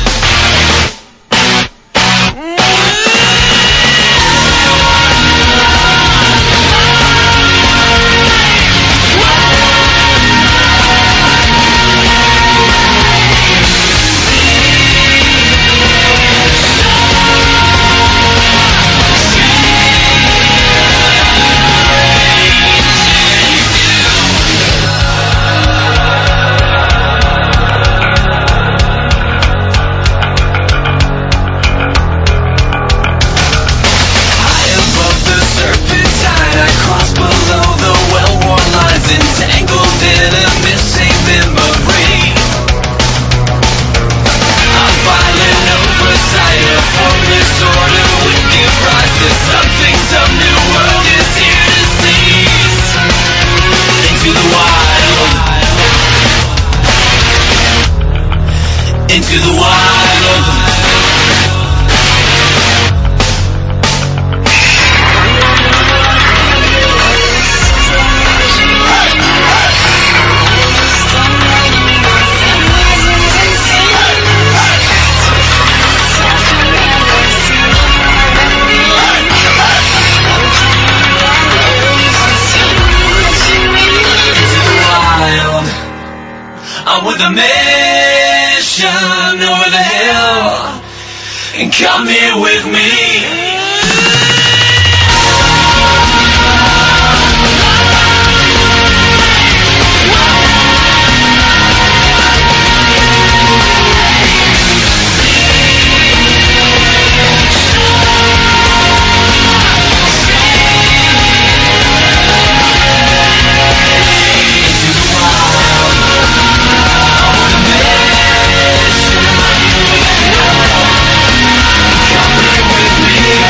High above the serpentine, I cross below the well-worn lines, entangled in a missing memory. I'm filing oversight, a formless order, wicked rises. Something, some new world is here to seize. Into the wild. Into the wild. Wild. I'm with a mission over the hill, and come here with me. Come here with me.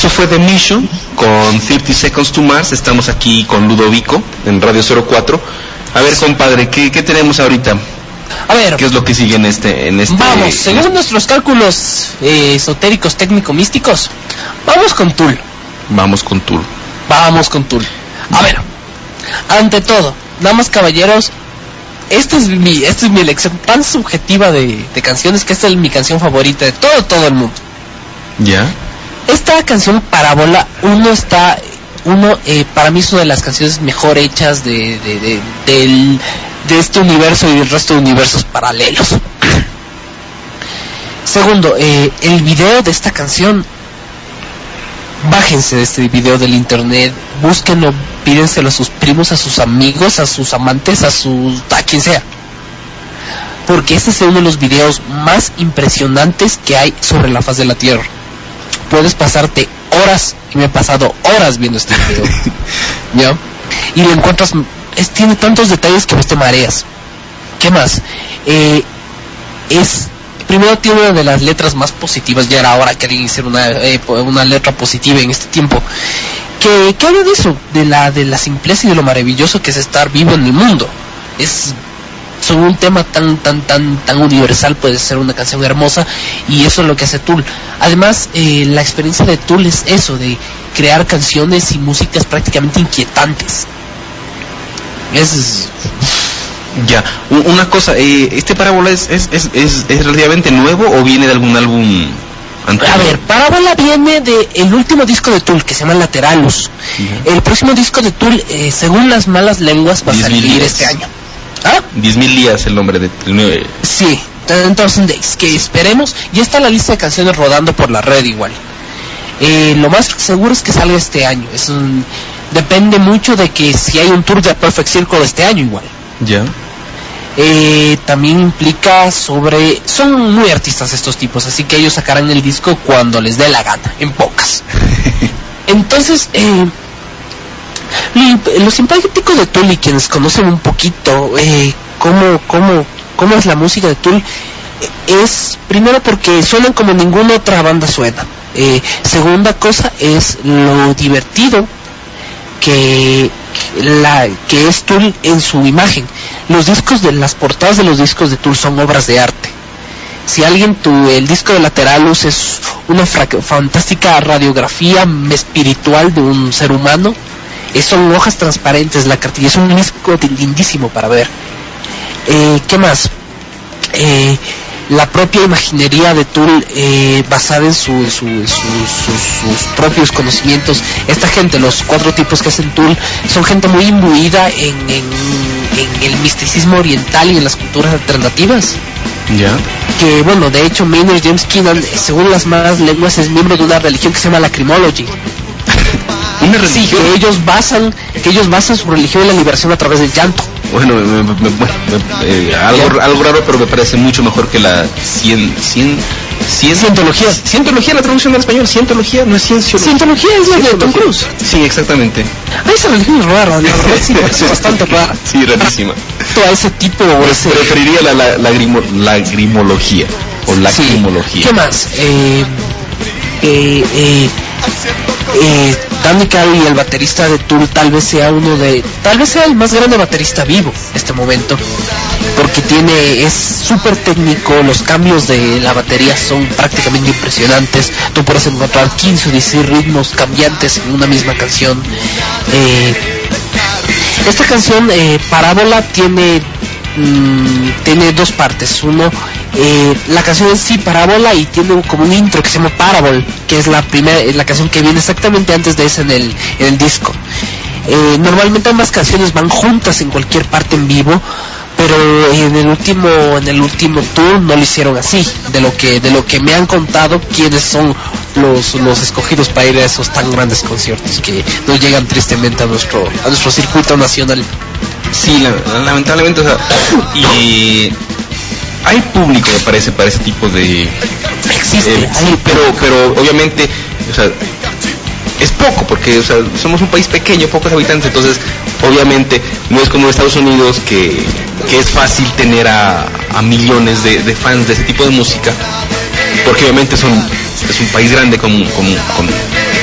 Eso fue The Mission con thirty Seconds to Mars. Estamos aquí con Ludovico en Radio cero cuatro. A ver, compadre, ¿qué, qué tenemos ahorita? A ver, ¿Qué es lo que sigue en este, en este? Vamos, según en nuestros cálculos eh, esotéricos, técnico-místicos, vamos con Tool. Vamos con Tool. Vamos con Tool. A ver, ante todo, damas, caballeros, esta es mi, esta es mi elección tan subjetiva de, de canciones, que esta es mi canción favorita de todo, todo el mundo. ¿Ya? Esta canción Parábola, uno está, uno eh, para mí es una de las canciones mejor hechas de, de, de, del, de este universo y del resto de universos paralelos. Segundo, eh, el video de esta canción, bájense de este video del internet, búsquenlo, pídenselo a sus primos, a sus amigos, a sus amantes, a sus, a quien sea, porque este es uno de los videos más impresionantes que hay sobre la faz de la tierra. Puedes pasarte horas, y me he pasado horas viendo este video, ¿ya? Y lo encuentras, es, tiene tantos detalles que vos te mareas. ¿Qué más? Eh, es, primero tiene una de las letras más positivas, ya era hora que alguien hiciera una, eh, una letra positiva en este tiempo, que, que habla de eso, de la, de la simpleza y de lo maravilloso que es estar vivo en el mundo. Es... sobre un tema tan tan tan tan universal, puede ser una canción hermosa, y eso es lo que hace Tool. Además, eh, la experiencia de Tool es eso, de crear canciones y músicas prácticamente inquietantes. Es... Ya, una cosa, eh, ¿este Parábola es, es, es, es, es relativamente nuevo o viene de algún álbum anterior? A ver, Parábola viene de el último disco de Tool, que se llama Lateralus. Uh-huh. El próximo disco de Tool, eh, según las malas lenguas, va a salir este año. ¿Ah? diez mil días el nombre del nueve. Sí, ten thousand days, que esperemos. Ya está la lista de canciones rodando por la red igual. Eh, lo más seguro es que salga este año. Es un, depende mucho de que si hay un tour de Perfect Circle este año igual. Ya. Eh, también implica sobre... Son muy artistas estos tipos, así que ellos sacarán el disco cuando les dé la gana, en pocas. Entonces, eh... los simpáticos de Tool y quienes conocen un poquito eh, cómo, cómo, cómo es la música de Tool, eh, es primero porque suenan como ninguna otra banda suena. Eh, segunda cosa es lo divertido que, la, que es Tool en su imagen. Los discos de las portadas de los discos de Tool son obras de arte. Si alguien tu el disco de Lateralus es una fra- fantástica radiografía espiritual de un ser humano. Son hojas transparentes, la cartilla es un disco lindísimo para ver. Eh, ¿Qué más? Eh, la propia imaginería de Tool, eh, basada en su, su, su, su, sus propios conocimientos. Esta gente, los cuatro tipos que hacen Tool, son gente muy imbuida en, en, en el misticismo oriental y en las culturas alternativas. Ya. Que bueno, de hecho Maynard James Keenan, según las malas lenguas, es miembro de una religión que se llama la Crimology. Una religión. Sí, que ellos basan, que ellos basan su religión en la liberación a través del llanto. Bueno, me, me, me, me, eh, algo, algo raro, pero me parece mucho mejor que la cien, cien, cien, cientología. Cientología, la traducción al español. Cientología, no es cienciología. Cientología es la de Tom Cruise. Sí, exactamente. Ah, esa religión es rara, la verdad, sí, es bastante rara. Sí, rarísima. Todo ese tipo o ese... Preferiría la, la, la, grimo, la grimología o la sí. grimología. ¿Qué más? Eh, eh, eh, eh, Danny Carey, el baterista de Tool, tal vez sea uno de, tal vez sea el más grande baterista vivo en este momento, porque tiene, es súper técnico, los cambios de la batería son prácticamente impresionantes. Tú puedes encontrar quince o dieciséis ritmos cambiantes en una misma canción. Eh, esta canción, eh, Parábola, tiene mmm, tiene dos partes. Uno, eh, la canción en sí, Parábola, y tiene como un intro que se llama Parable, que es la primera, la canción que viene exactamente antes de esa en el, en el disco. Eh, normalmente ambas canciones van juntas en cualquier parte en vivo, pero en el último en el último tour no lo hicieron así. De lo que de lo que me han contado quienes son los los escogidos para ir a esos tan grandes conciertos que no llegan tristemente a nuestro a nuestro circuito nacional. Sí, la, lamentablemente, o sea, y hay público, me parece, para ese tipo de... Existe, eh, hay, sí, pero, pero obviamente, o sea, es poco, porque, o sea, somos un país pequeño, pocos habitantes, entonces, obviamente, no es como Estados Unidos, que, que es fácil tener a, a millones de, de fans de ese tipo de música, porque obviamente son, es un país grande con, con, con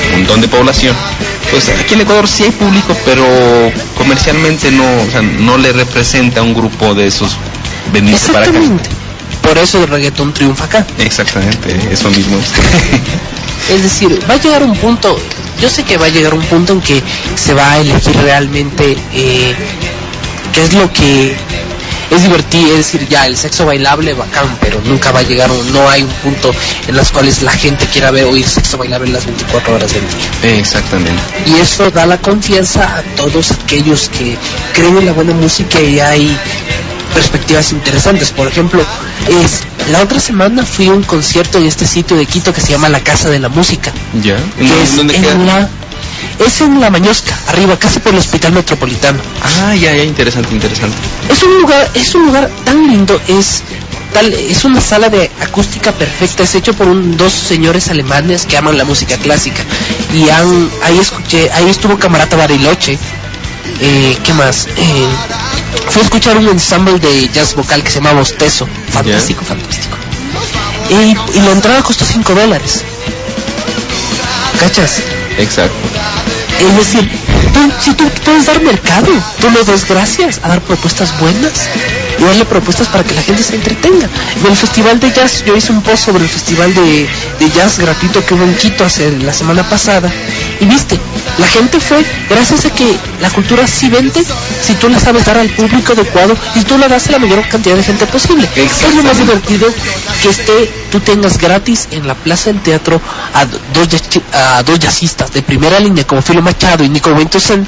un montón de población, pues aquí en Ecuador sí hay público, pero comercialmente no, o sea, no le representa a un grupo de esos venirse para acá. Exactamente. Por eso el reggaetón triunfa acá. Exactamente, eso mismo. Es decir, va a llegar un punto, yo sé que va a llegar un punto en que se va a elegir realmente eh, qué es lo que es divertido, es decir, ya el sexo bailable bacán, pero nunca va a llegar, un, no hay un punto en los cuales la gente quiera ver oír sexo bailable las veinticuatro horas del día. Exactamente. Y eso da la confianza a todos aquellos que creen en la buena música y hay perspectivas interesantes. Por ejemplo, es la otra semana fui a un concierto en este sitio de Quito que se llama La Casa de la Música. ¿Ya? Que es ¿Dónde en queda? la es en La Mañosca, arriba, casi por el Hospital Metropolitano. Ah, ya, ya, interesante, interesante. Es un lugar, es un lugar tan lindo, es tal, es una sala de acústica perfecta, es hecho por un, dos señores alemanes que aman la música clásica. Y han, ahí escuché, ahí estuvo Camarata Bariloche. Eh, ¿Qué más? Eh, fui a escuchar un ensamble de jazz vocal que se llama Bostezo. Fantástico, yeah. fantástico. Y, y la entrada costó cinco dólares. ¿Cachas? Exacto. Es decir, tú, si tú puedes dar mercado, tú le das gracias a dar propuestas buenas y darle propuestas para que la gente se entretenga. En el festival de jazz, yo hice un post sobre el festival de, de jazz gratuito que hubo en Quito hace la semana pasada, y viste, la gente fue gracias a que la cultura sí vende si tú la sabes dar al público adecuado y tú la das a la mayor cantidad de gente posible. Es lo más divertido que esté, tú tengas gratis en la plaza del teatro a dos, a dos jazzistas de primera línea como Filo Machado y Nico Wintosent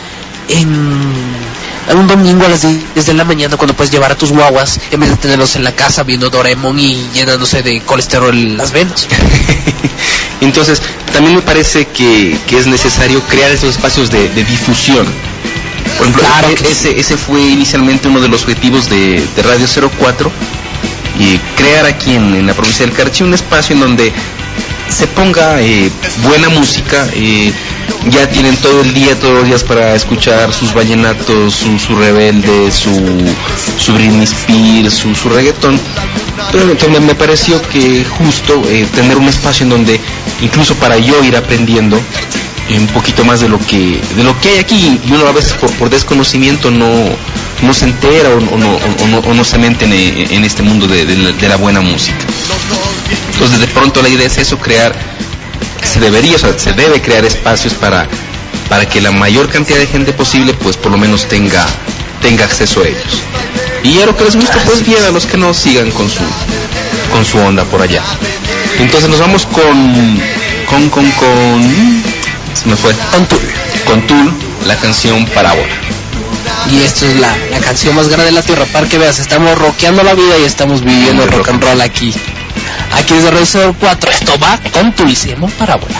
en un domingo a las diez de la mañana, cuando puedes llevar a tus guaguas en vez de tenerlos en la casa viendo Doraemon y llenándose de colesterol las venas. Entonces, también me parece que, que es necesario crear esos espacios de, de difusión. Por ejemplo, claro ese, ese, ese fue inicialmente uno de los objetivos de, de Radio cero cuatro, y crear aquí en, en la provincia del Carchi un espacio en donde se ponga eh, buena música. eh, ya tienen todo el día, todos los días para escuchar sus vallenatos, su, su rebelde, su, su Britney Spears, su, su reggaetón. Entonces me pareció que justo eh, tener un espacio en donde, incluso para yo ir aprendiendo eh, un poquito más de lo que de lo que hay aquí, y uno a veces por, por desconocimiento no, no se entera o, o, no, o, no, o no se mete en, en este mundo de, de, la, de la buena música. Entonces de pronto la idea es eso, crear, se debería, o sea, se debe crear espacios para, para que la mayor cantidad de gente posible, pues por lo menos tenga, tenga acceso a ellos. Y a lo que les gusta, pues bien, a los que no sigan con su, con su onda por allá. Entonces nos vamos con, con, con, con, se me fue, Con Tool. Con Tool, la canción Parábola. Y esto es la, la canción más grande de la tierra, para que veas, estamos rockeando la vida y estamos viviendo rock, rock and roll aquí. Aquí desde Radio cero cuatro, esto va con Tool, se llama Parábola.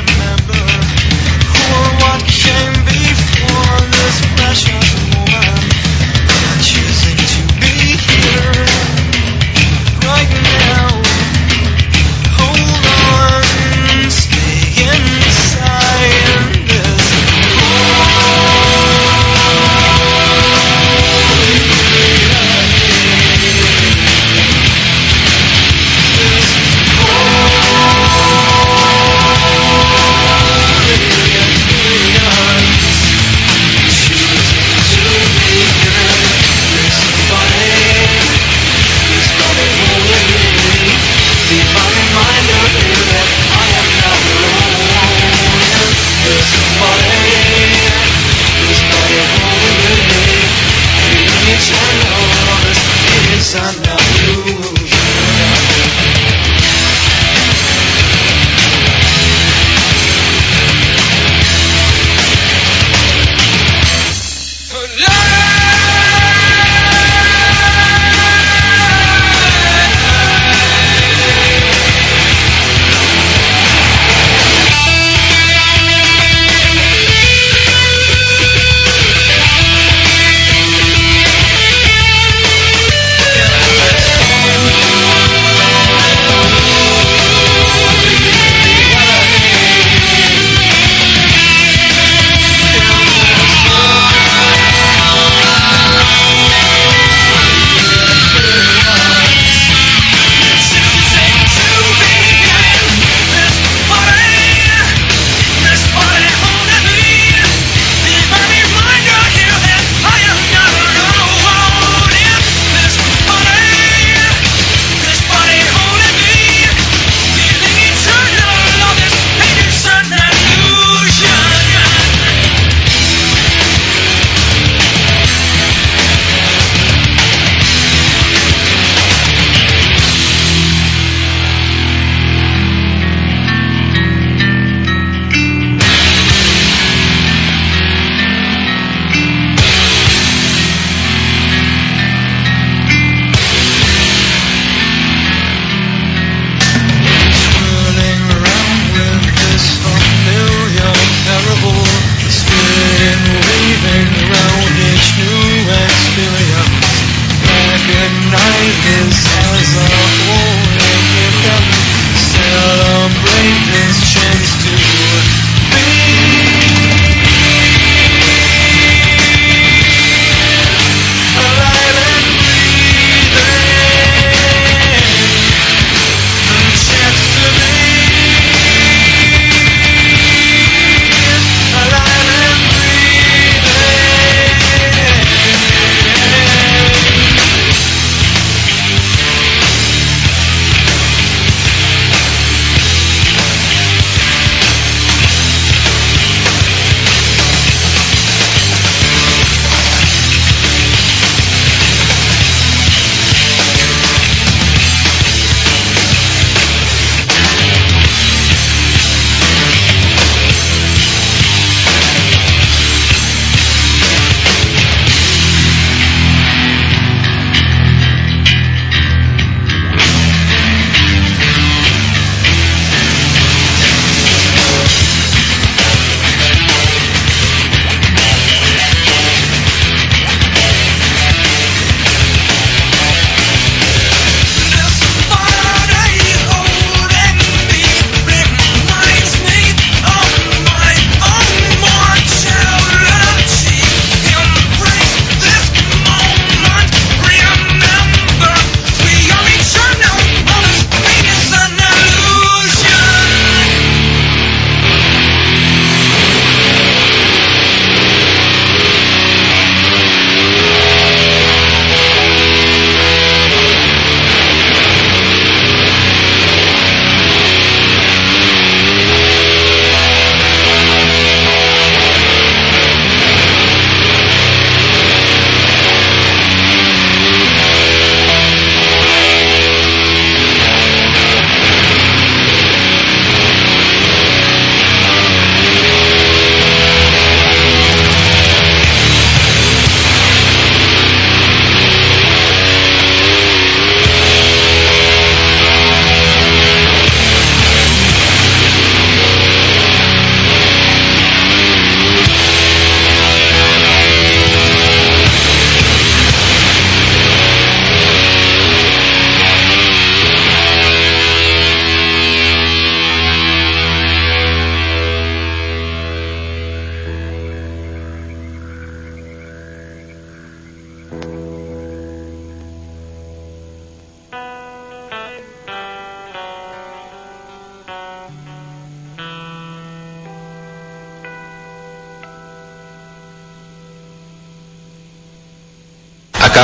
Before this precious moment,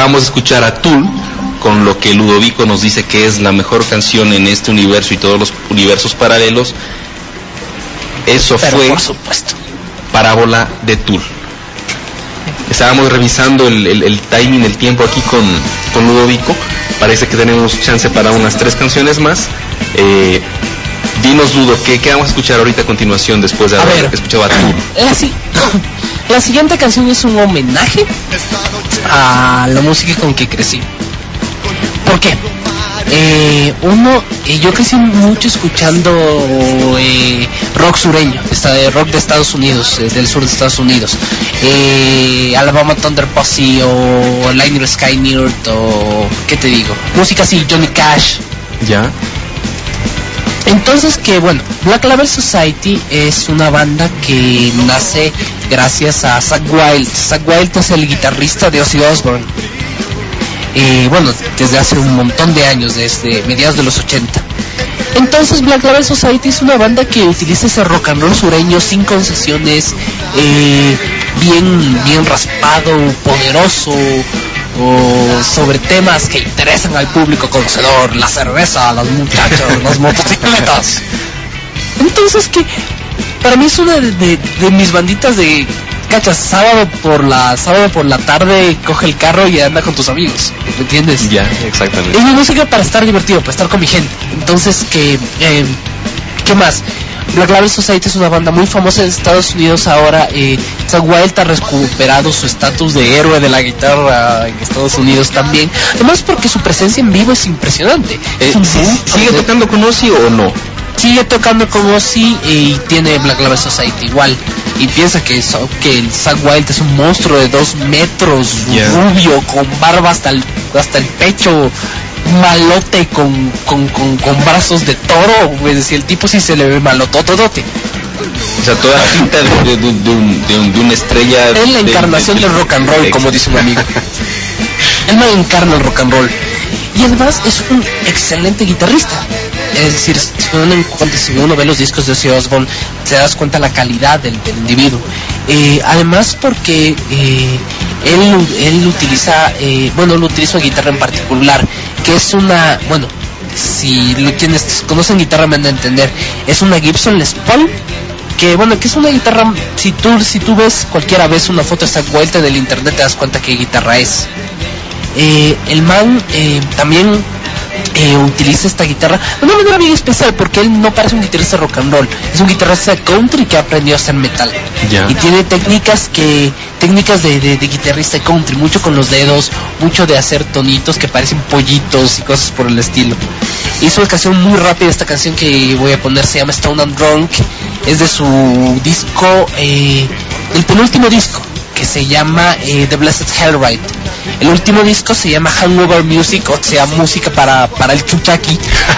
Acabamos de escuchar a Tool, con lo que Ludovico nos dice que es la mejor canción en este universo y todos los universos paralelos. Eso Pero fue por supuesto. Parábola de Tool. Estábamos revisando el, el, el timing, el tiempo aquí con, con Ludovico. Parece que tenemos chance para unas tres canciones más. Eh, dinos, Ludo, ¿qué, ¿qué vamos a escuchar ahorita a continuación después de A haber ver. escuchado a Tool? La, si- la siguiente canción es un homenaje a la música con que crecí. ¿Por qué? Eh, uno, eh, yo crecí mucho escuchando eh, rock sureño, esta de rock de Estados Unidos, eh, del sur de Estados Unidos, eh, Alabama Thunder Posse o Liner Skynyrd o qué te digo, música así, Johnny Cash. Ya. Entonces que bueno, Black Label Society es una banda que nace gracias a Zakk Wylde. Zakk Wylde es el guitarrista de Ozzy Osbourne. Eh, bueno, desde hace un montón de años, desde mediados de los ochenta. Entonces Black Label Society es una banda que utiliza ese rock and roll sureño sin concesiones, eh, bien, bien raspado, poderoso, o sobre temas que interesan al público conocedor, la cerveza, los muchachos, las motocicletas. Entonces que para mí es una de, de, de mis banditas de cachas, sábado por la sábado por la tarde coge el carro y anda con tus amigos, ¿me entiendes? Ya, exactamente. Es mi música para estar divertido, para estar con mi gente. Entonces que eh, ¿qué más? Black Label Society es una banda muy famosa en Estados Unidos ahora. eh, Zakk Wylde ha recuperado su estatus de héroe de la guitarra en Estados Unidos también. Además porque su presencia en vivo es impresionante. Eh, Es un ¿sí- boom. ¿Sigue tocando con Ozzy o no? Sigue tocando como Ozzy eh, y tiene Black Label Society igual. Y piensa que, so- que el Zakk Wylde es un monstruo de dos metros, Yeah. rubio, con barba hasta el, hasta el pecho, malote con, con, con, con brazos de toro. Es decir, el tipo sí se le ve malotototote. O sea, toda la pinta de, de, de, de un, de, un- de una estrella. Es la de- encarnación de- del rock and roll, como dice un amigo. Él me encarna el rock and roll. Y además es un excelente guitarrista. Es decir, si uno, encuentra- si uno ve los discos de Ozzy Osbourne, te das cuenta la calidad del, del individuo. Eh, además porque eh, él, él utiliza, eh, bueno, él utiliza una guitarra en particular, que es una, bueno, si lo quienes conocen guitarra me van a entender, es una Gibson Les Paul, que bueno, que es una guitarra, si tú, si tú ves, cualquiera ves una foto de esta vuelta del internet, te das cuenta qué guitarra es. Eh, el man eh, también eh, utiliza esta guitarra de una manera bien especial, porque él no parece un guitarrista rock and roll, es un guitarrista country que aprendió a hacer metal. Ya. Y tiene técnicas que técnicas de, de, de guitarrista country, mucho con los dedos, mucho de hacer tonitos que parecen pollitos y cosas por el estilo. Hizo una canción muy rápida, esta canción que voy a poner se llama Stone and Drunk, es de su disco, eh, el penúltimo disco, que se llama eh, The Blessed Hellride. El último disco se llama Hangover Music, o sea, música para, para el chuchaqui.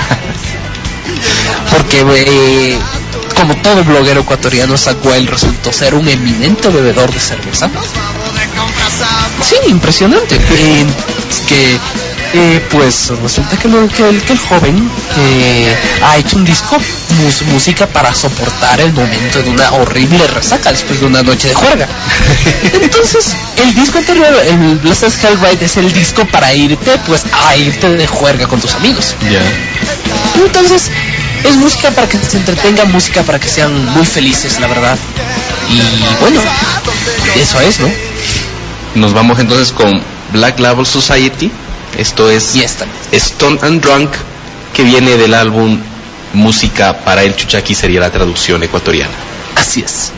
Porque eh, como todo bloguero ecuatoriano, Zakk Wylde resultó ser un eminente bebedor de cerveza. Sí, impresionante. Eh, es que eh, pues resulta que, lo, que, el, que el joven eh, ha hecho un disco, mus, música para soportar el momento de una horrible resaca después de una noche de juerga. Entonces, el disco anterior, el Blessed Hellride, es el disco para irte, pues, a irte de juerga con tus amigos. Ya. Entonces, es música para que se entretengan, música para que sean muy felices, la verdad. Y bueno, eso es, ¿no? Nos vamos entonces con Black Label Society. Esto es Y esta. Stone and Drunk, que viene del álbum Música para el Chuchaqui, sería la traducción ecuatoriana. Así es.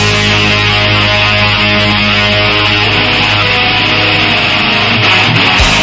Thank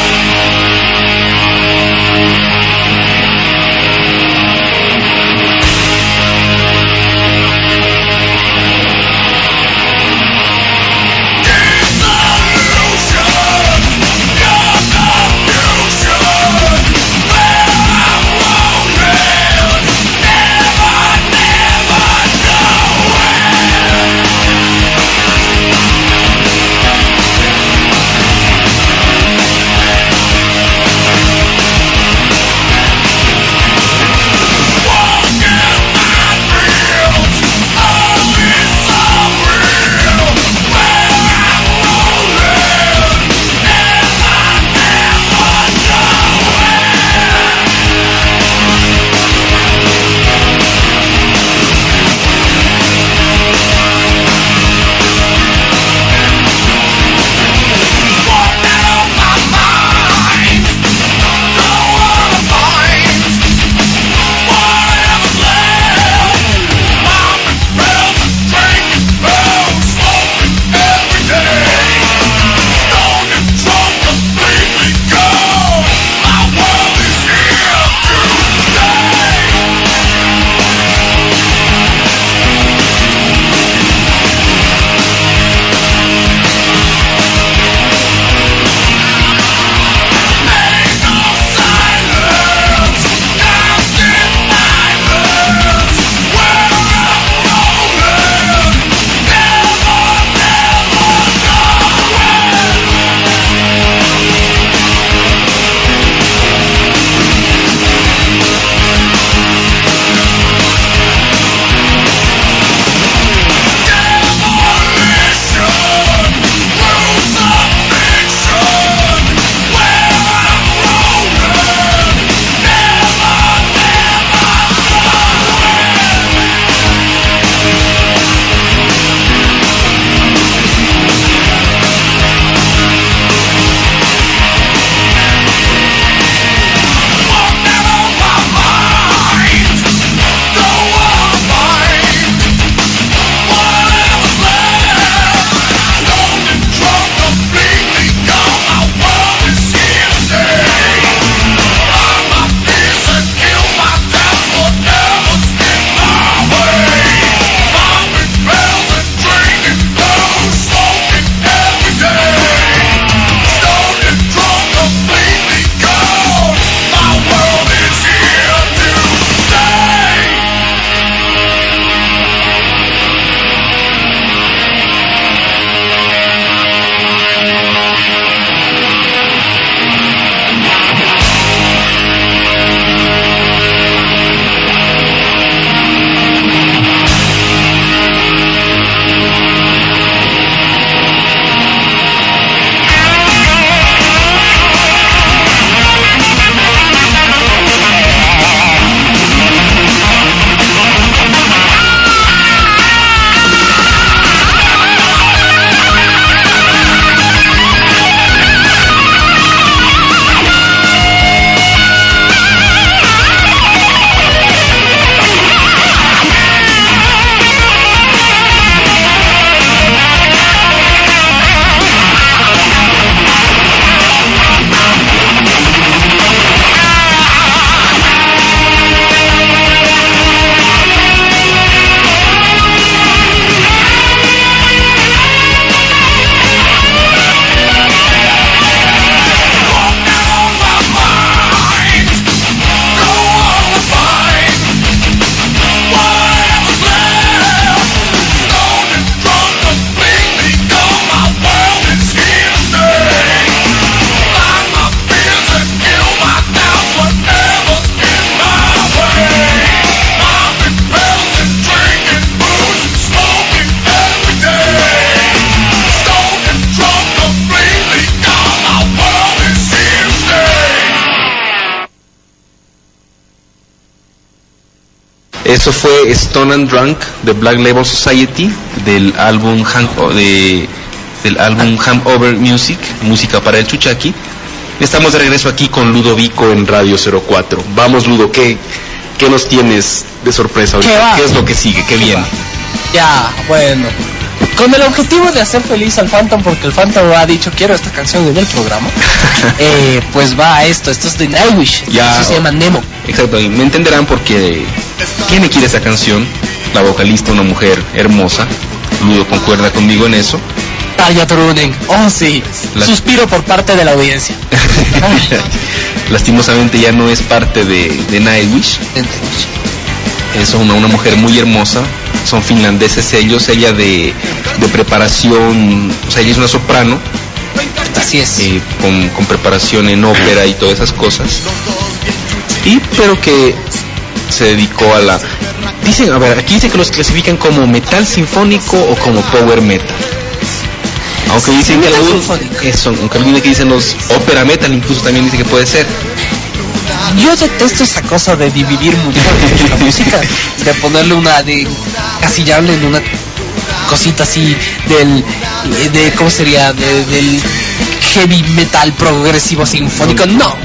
Eso fue Stone and Drunk de Black Label Society del álbum Hang, de, del álbum Hangover Music, música para el chuchaqui. Estamos de regreso aquí con Ludovico en Radio cero cuatro. Vamos, Ludo, ¿qué, qué nos tienes de sorpresa ahorita? ¿Qué, ¿Qué es lo que sigue? ¿Qué viene? Ya, bueno. Con el objetivo de hacer feliz al Phantom, porque el Phantom ha dicho quiero esta canción en el programa, eh, pues va a esto, esto es de Nightwish, Ya, eso se llama Nemo. Exacto, y me entenderán porque ¿quién quiere esta canción? La vocalista, una mujer hermosa. Ludo concuerda conmigo en eso. Tarja Turunen, oh sí, La- suspiro por parte de la audiencia. Lastimosamente ya no es parte de, de Nightwish. Es una, una mujer muy hermosa. Son finlandeses ellos, ella de, de preparación, o sea, ella es una soprano, Así es. eh, con, con preparación en ópera y todas esas cosas. Y pero que se dedicó a la... Dicen, a ver, aquí dice que los clasifican como metal sinfónico o como power metal. Aunque dicen que Metal algunos, sinfónico. eso, aunque algunos que dicen los ópera metal, incluso también dice que puede ser. Yo detesto esa cosa de dividir mucho la música, de ponerle una, de casillarle en una cosita así del, de, ¿cómo sería? De, del heavy metal progresivo sinfónico, no.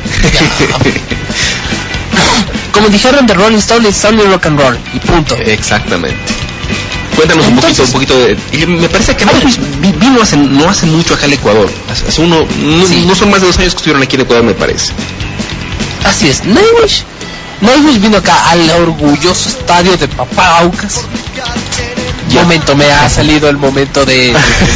Como dijeron de Rolling Stone, it's only rock and roll, y punto. Exactamente. Cuéntanos Entonces, un poquito, un poquito de... y me parece que Nightwish vi- vino hace, no hace mucho acá al Ecuador. Hace, hace uno, no, Sí. no son más de dos años que estuvieron aquí en Ecuador, me parece. Así es, Nightwish. Nightwish vino acá al orgulloso estadio de Papá Aucas. Ya. Momento, me ha salido el momento de...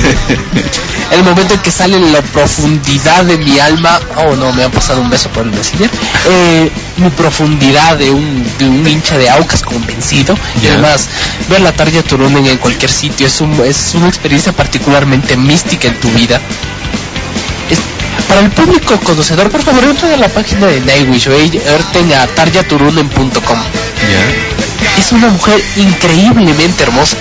el momento en que sale en la profundidad de mi alma. Oh no, me han pasado un beso por el messenger. Eh, mi profundidad de un, de un hincha de Aucas convencido. Y Ya. además, ver la Tarja Turunen en cualquier sitio es, un, es una experiencia particularmente mística en tu vida. Es- para el público conocedor, por favor, entren a la página de Nightwish o entren a tarja turunen punto com. Ya. Es una mujer increíblemente hermosa.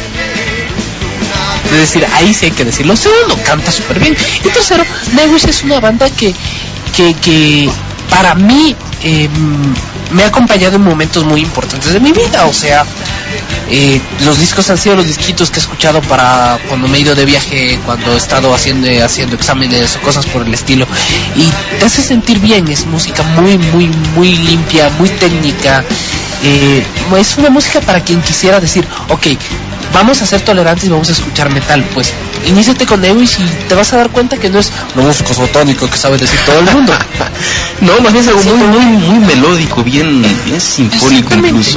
Es decir, ahí sí hay que decirlo. Segundo, canta súper bien. Y tercero, Nightwish es una banda que, que, que para mí eh, me ha acompañado en momentos muy importantes de mi vida. O sea, eh, los discos han sido los disquitos que he escuchado para cuando me he ido de viaje, cuando he estado haciendo, haciendo exámenes o cosas por el estilo. Y te hace sentir bien. Es música muy, muy, muy limpia, muy técnica. Eh, es una música para quien quisiera decir, ok, vamos a ser tolerantes y vamos a escuchar metal. Pues iníciate con Nightwish y te vas a dar cuenta que no es una música satánica que sabe decir todo el mundo. No, más bien es algo muy, muy, muy melódico, bien, bien sinfónico Exactamente. incluso.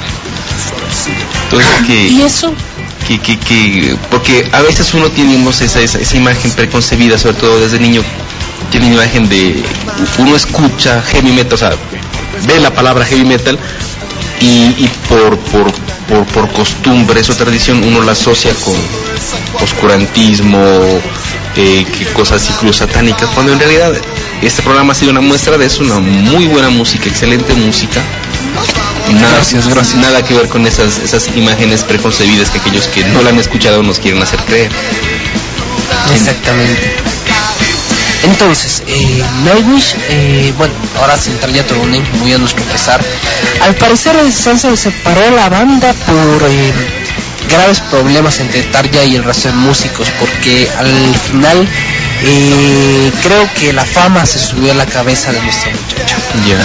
Entonces Y que, eso, que, que, que, porque a veces uno tiene no sé, esa, esa, esa imagen preconcebida, sobre todo desde niño, tiene una imagen de, uno escucha heavy metal, o sea, ve la palabra heavy metal y, y por, por, por, por costumbres o tradición uno la asocia con oscurantismo, eh, que cosas incluso satánicas, cuando en realidad este programa ha sido una muestra de eso, una muy buena música, excelente música. Nada, Gracias, gracias. nada que ver con esas, esas imágenes preconcebidas que aquellos que no la han escuchado nos quieren hacer creer. exactamente. Entonces, eh, Nightwish, eh, bueno, ahora sin Tarja Turunen, muy a nuestro pesar, al parecer se separó la banda por eh, graves problemas entre Tarja y el resto de músicos, porque al final eh, creo que la fama se subió a la cabeza de nuestro muchacho. Ya.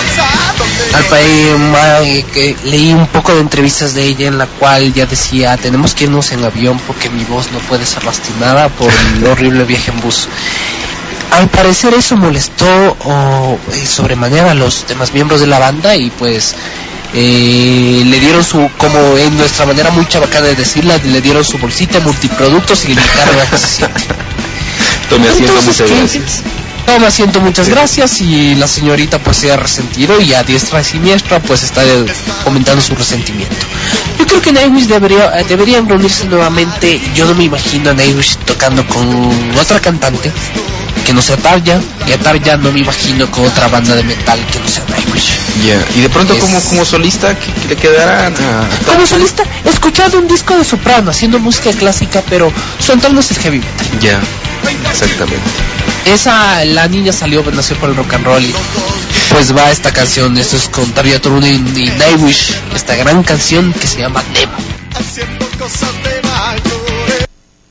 Al país, ma- eh, que leí un poco de entrevistas de ella en la cual ya decía, tenemos que irnos en avión porque mi voz no puede ser lastimada por el horrible viaje en bus. Al parecer eso molestó o, eh, sobremanera a los demás miembros de la banda y pues eh, le dieron su, como en nuestra manera muy chabacana de decirla, le dieron su bolsita de multiproductos y le invitaron a que se siente. Tome asiento, Entonces, muchas ¿qué? gracias. Toma asiento, muchas gracias, y la señorita pues se ha resentido y a diestra y siniestra pues está eh, comentando su resentimiento. Yo creo que Nightwish debería, eh, deberían reunirse nuevamente. Yo no me imagino a Nightwish tocando con otra cantante que no sea Tarja, y a Tarja no me imagino con otra banda de metal que no sea Nightwish. Ya. Y de pronto Es- como, como solista, ¿qué, qué le quedará a... Como solista, he escuchado un disco de soprano haciendo música clásica, pero su entorno es el heavy metal. Ya. Exactamente. Esa, la niña salió, nació por el rock and roll y pues va esta canción, esto es con Tarja Turunen y Nightwish, esta gran canción que se llama Nemo. Haciendo cosas de mayores.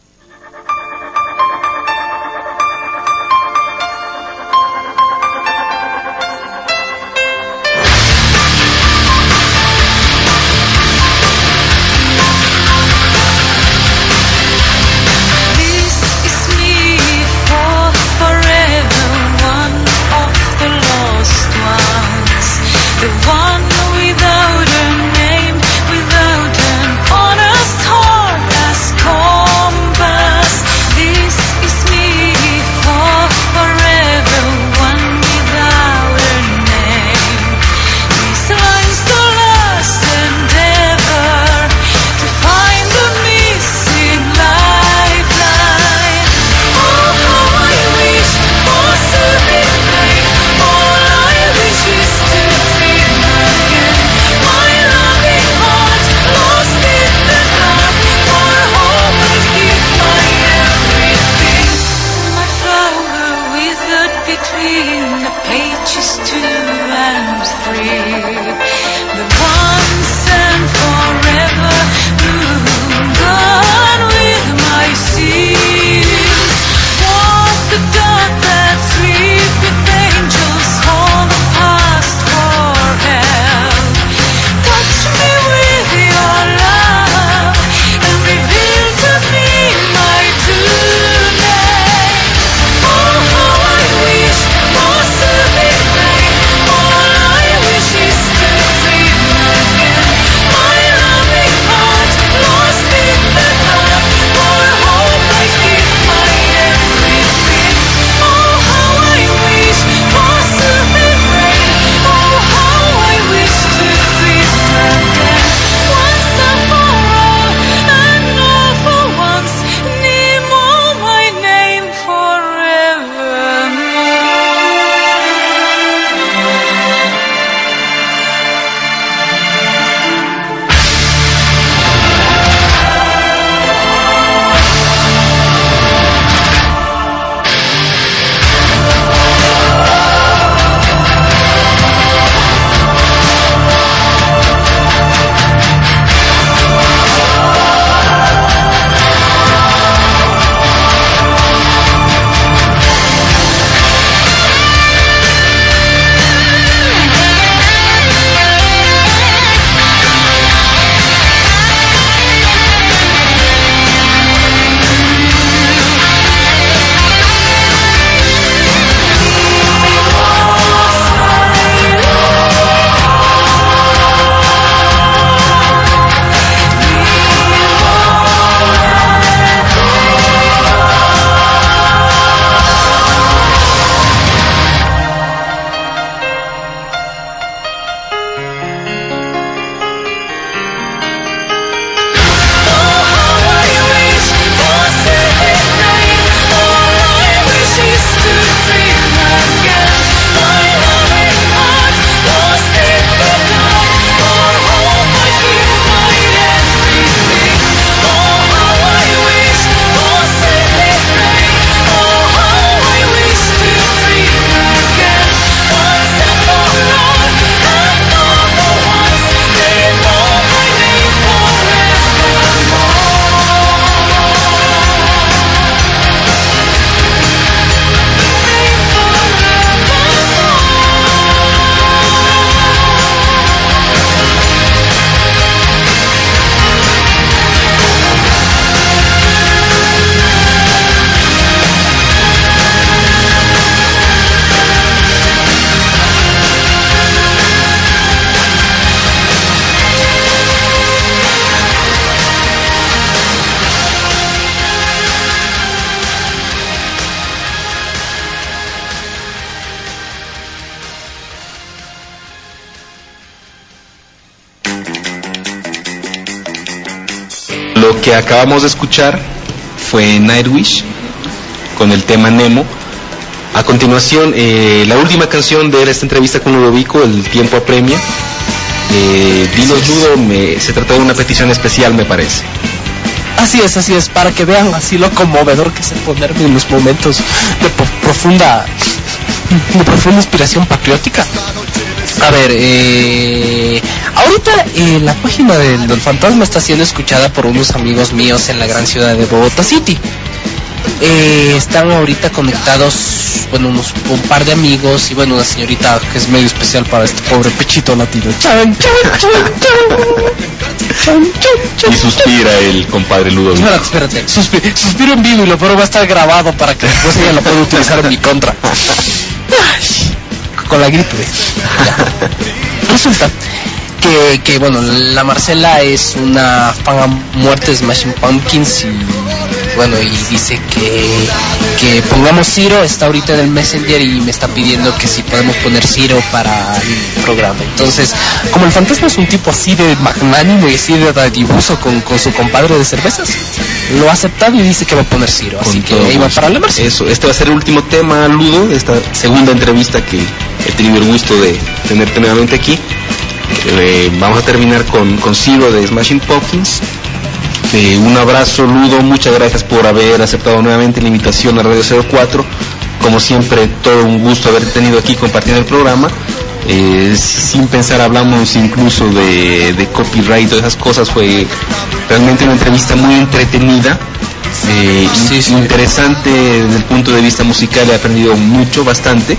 Lo que acabamos de escuchar fue Nightwish con el tema Nemo. A continuación, eh, la última canción de esta entrevista con Ludovico, El tiempo apremia. Eh, dinos, Ludo, me, se trata de una petición especial, me parece. Así es, así es, para que vean así lo conmovedor que es el ponerme en los momentos de po- profunda, de profunda inspiración patriótica. A ver, eh, ahorita eh, la página del, del Fantasma está siendo escuchada por unos amigos míos en la gran ciudad de Bogotá City. Eh, están ahorita conectados, bueno, unos, un par de amigos y bueno, una señorita que es medio especial para este pobre pechito latino. Chan, chan, chan, chan. Chan, chan, chan. Y suspira el compadre Ludovico. Espérate, espérate. Suspi- suspiro en vivo y lo peor va a estar grabado para que después ella lo pueda utilizar en mi contra. Ay, con la gripe. Ya. Resulta que, que, bueno, la Marcela es una fan a muerte de Smashing Pumpkins y, bueno, y dice que, que pongamos Zero, está ahorita en el Messenger y me está pidiendo que si podemos poner Zero para el programa. Entonces, como el Fantasma es un tipo así de magnánimo y así de dadivoso con, con su compadre de cervezas, lo ha aceptado y dice que va a poner Zero, así que ahí va para la Marcela. Eso, este va a ser el último tema, Ludo, de esta segunda entrevista que he tenido el gusto de tenerte nuevamente aquí. Eh, vamos a terminar con, con Zero de Smashing Pumpkins. Eh, un abrazo, Ludo, muchas gracias por haber aceptado nuevamente la invitación a Radio cero cuatro. Como siempre, todo un gusto haberte tenido aquí compartiendo el programa. Eh, sin pensar hablamos incluso de, de copyright y todas esas cosas. Fue realmente una entrevista muy entretenida, eh, Sí, sí. interesante desde el punto de vista musical. He aprendido mucho, bastante.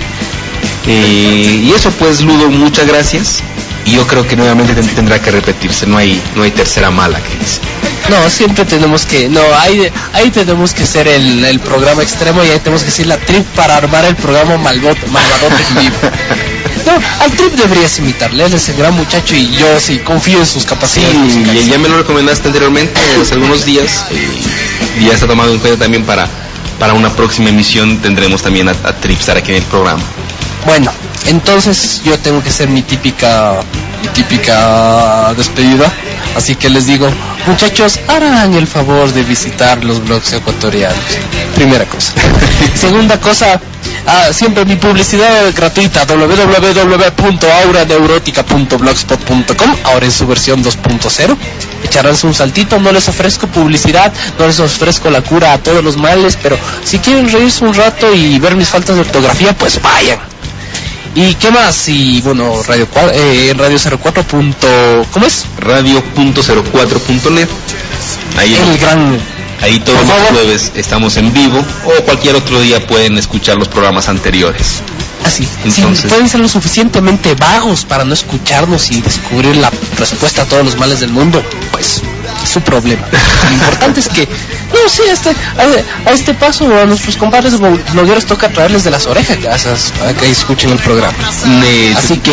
Eh, y eso pues, Ludo, muchas gracias. Y yo creo que nuevamente ten- tendrá que repetirse, no hay no hay tercera mala, que dice. No, siempre tenemos que, no, ahí, ahí tenemos que ser el, el programa extremo y ahí tenemos que ser la trip para armar el programa malvado, malvadote en vivo. No, al trip deberías imitarle, él es el gran muchacho y yo sí confío en sus Sí, capacidades musicales. y ya me lo recomendaste anteriormente hace algunos días, eh, y ya está tomado en cuenta también para, para una próxima emisión. Tendremos también a, a Tripstar aquí en el programa. Bueno, entonces yo tengo que ser mi típica, mi típica despedida, así que les digo, muchachos, harán el favor de visitar los blogs ecuatorianos. Primera cosa. Segunda cosa, ah, siempre mi publicidad gratuita, doble u doble u doble u punto aura neurótica punto blogspot punto com, ahora en su versión dos punto cero. Echaránse un saltito, no les ofrezco publicidad, no les ofrezco la cura a todos los males, pero si quieren reírse un rato y ver mis faltas de ortografía, pues vayan. ¿Y qué más? Y bueno, Radio cua- eh, Radio cero cuatro. ¿Cómo es? radio punto cero cuatro punto net. Ahí, El gran... ahí todos Por los favor. jueves estamos en vivo, o cualquier otro día pueden escuchar los programas anteriores. Así, Entonces- si pueden ser lo suficientemente vagos para no escucharnos y descubrir la respuesta a todos los males del mundo, pues es su problema. Lo importante es que, no, sí, a este, a, a este paso a nuestros compadres blo- blogueros toca traerles de las orejas gracias a que escuchen el programa. Ne- Así que,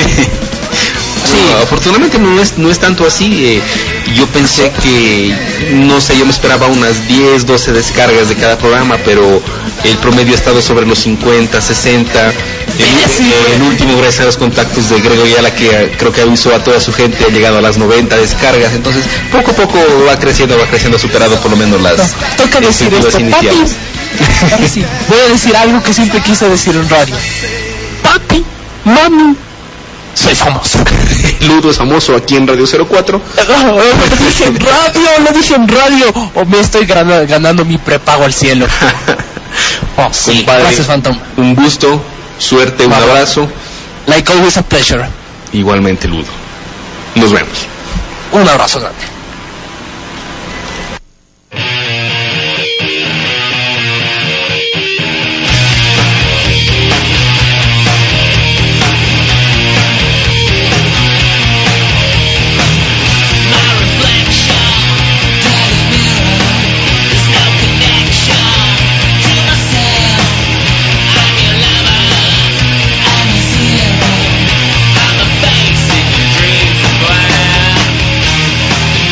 Sí, afortunadamente no es, no es tanto así. eh, yo pensé que, no sé, yo me esperaba unas diez, doce descargas de cada programa, pero el promedio ha estado sobre los cincuenta, sesenta. El, el último, gracias a los contactos de Grego Yala, que eh, creo que avisó a toda su gente, ha llegado a las noventa descargas. Entonces, poco a poco va creciendo, va creciendo, ha superado por lo menos las to- toca decir expectativas esto, papi. iniciales. Ahora sí, voy a decir algo que siempre quise decir en radio. Papi, mami, soy famoso. Ludo es famoso aquí en Radio cero cuatro. Lo dije en radio, lo dije en radio. O me estoy gana- ganando mi prepago al cielo. Oh, sí, Compadre, gracias, Phantom. un gusto, suerte, un Vamos. abrazo. Like always a pleasure. Igualmente, Ludo. Nos vemos. Un abrazo grande. I'm the face in your dreams of glass.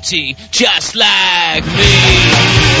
empty, just like me.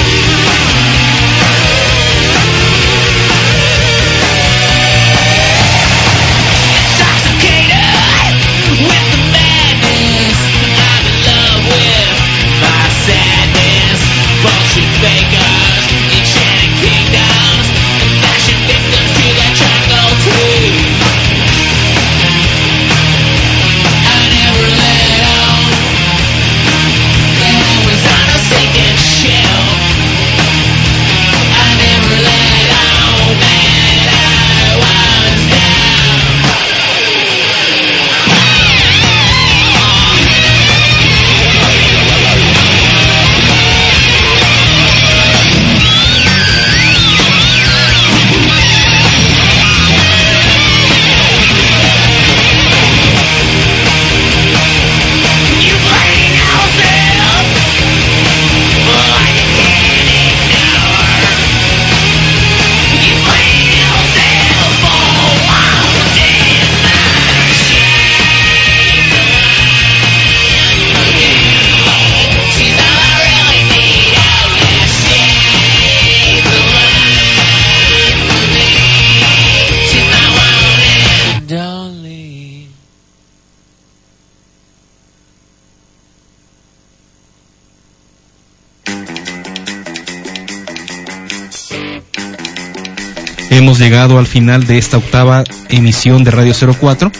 Hemos llegado al final de esta octava emisión de Radio cero cuatro.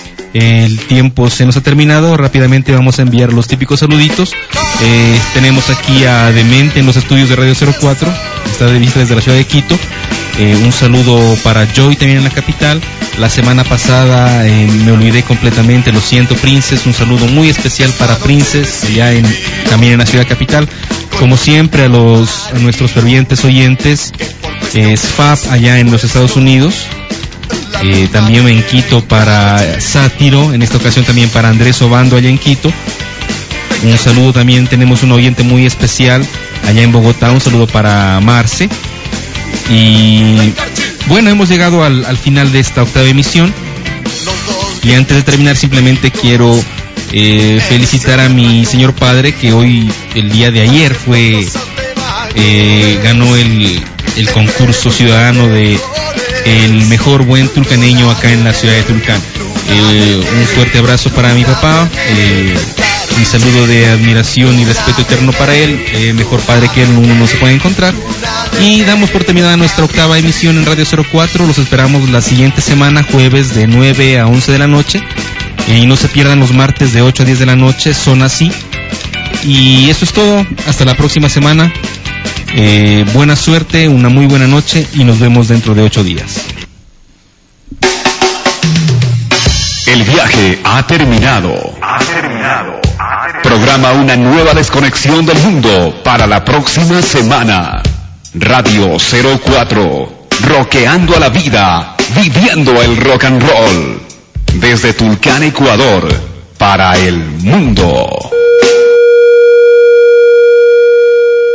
El tiempo se nos ha terminado. Rápidamente vamos a enviar los típicos saluditos. Eh, tenemos aquí a Demente en los estudios de Radio cero cuatro. Está de visita desde la ciudad de Quito. Eh, un saludo para Joy también en la capital. La semana pasada eh, me olvidé completamente, lo siento, Princes. Un saludo muy especial para Princes, allá en, también en la ciudad capital. Como siempre, a los a nuestros fervientes oyentes, eh, S F A P allá en los Estados Unidos. Eh, también en Quito para Sátiro, en esta ocasión también para Andrés Obando allá en Quito. Un saludo también, tenemos un oyente muy especial allá en Bogotá, un saludo para Marce. Y bueno, hemos llegado al, al final de esta octava emisión. Y antes de terminar, simplemente quiero eh, felicitar a mi señor padre, que hoy, el día de ayer, fue eh, ganó el, el concurso ciudadano de el mejor buen tulcaneño acá en la ciudad de Tulcán. Eh, un fuerte abrazo para mi papá, eh, mi saludo de admiración y respeto eterno para él. Eh, mejor padre que él uno no se puede encontrar. Y damos por terminada nuestra octava emisión en Radio cero cuatro. Los esperamos la siguiente semana, jueves de nueve a once de la noche. Y no se pierdan los martes de ocho a diez de la noche, son así. Y eso es todo, hasta la próxima semana. Eh, buena suerte, una muy buena noche y nos vemos dentro de ocho días. El viaje ha terminado. Ha terminado. Programa una nueva desconexión del mundo para la próxima semana. Radio cero cuatro, rockeando a la vida, viviendo el rock and roll. Desde Tulcán, Ecuador, para el mundo.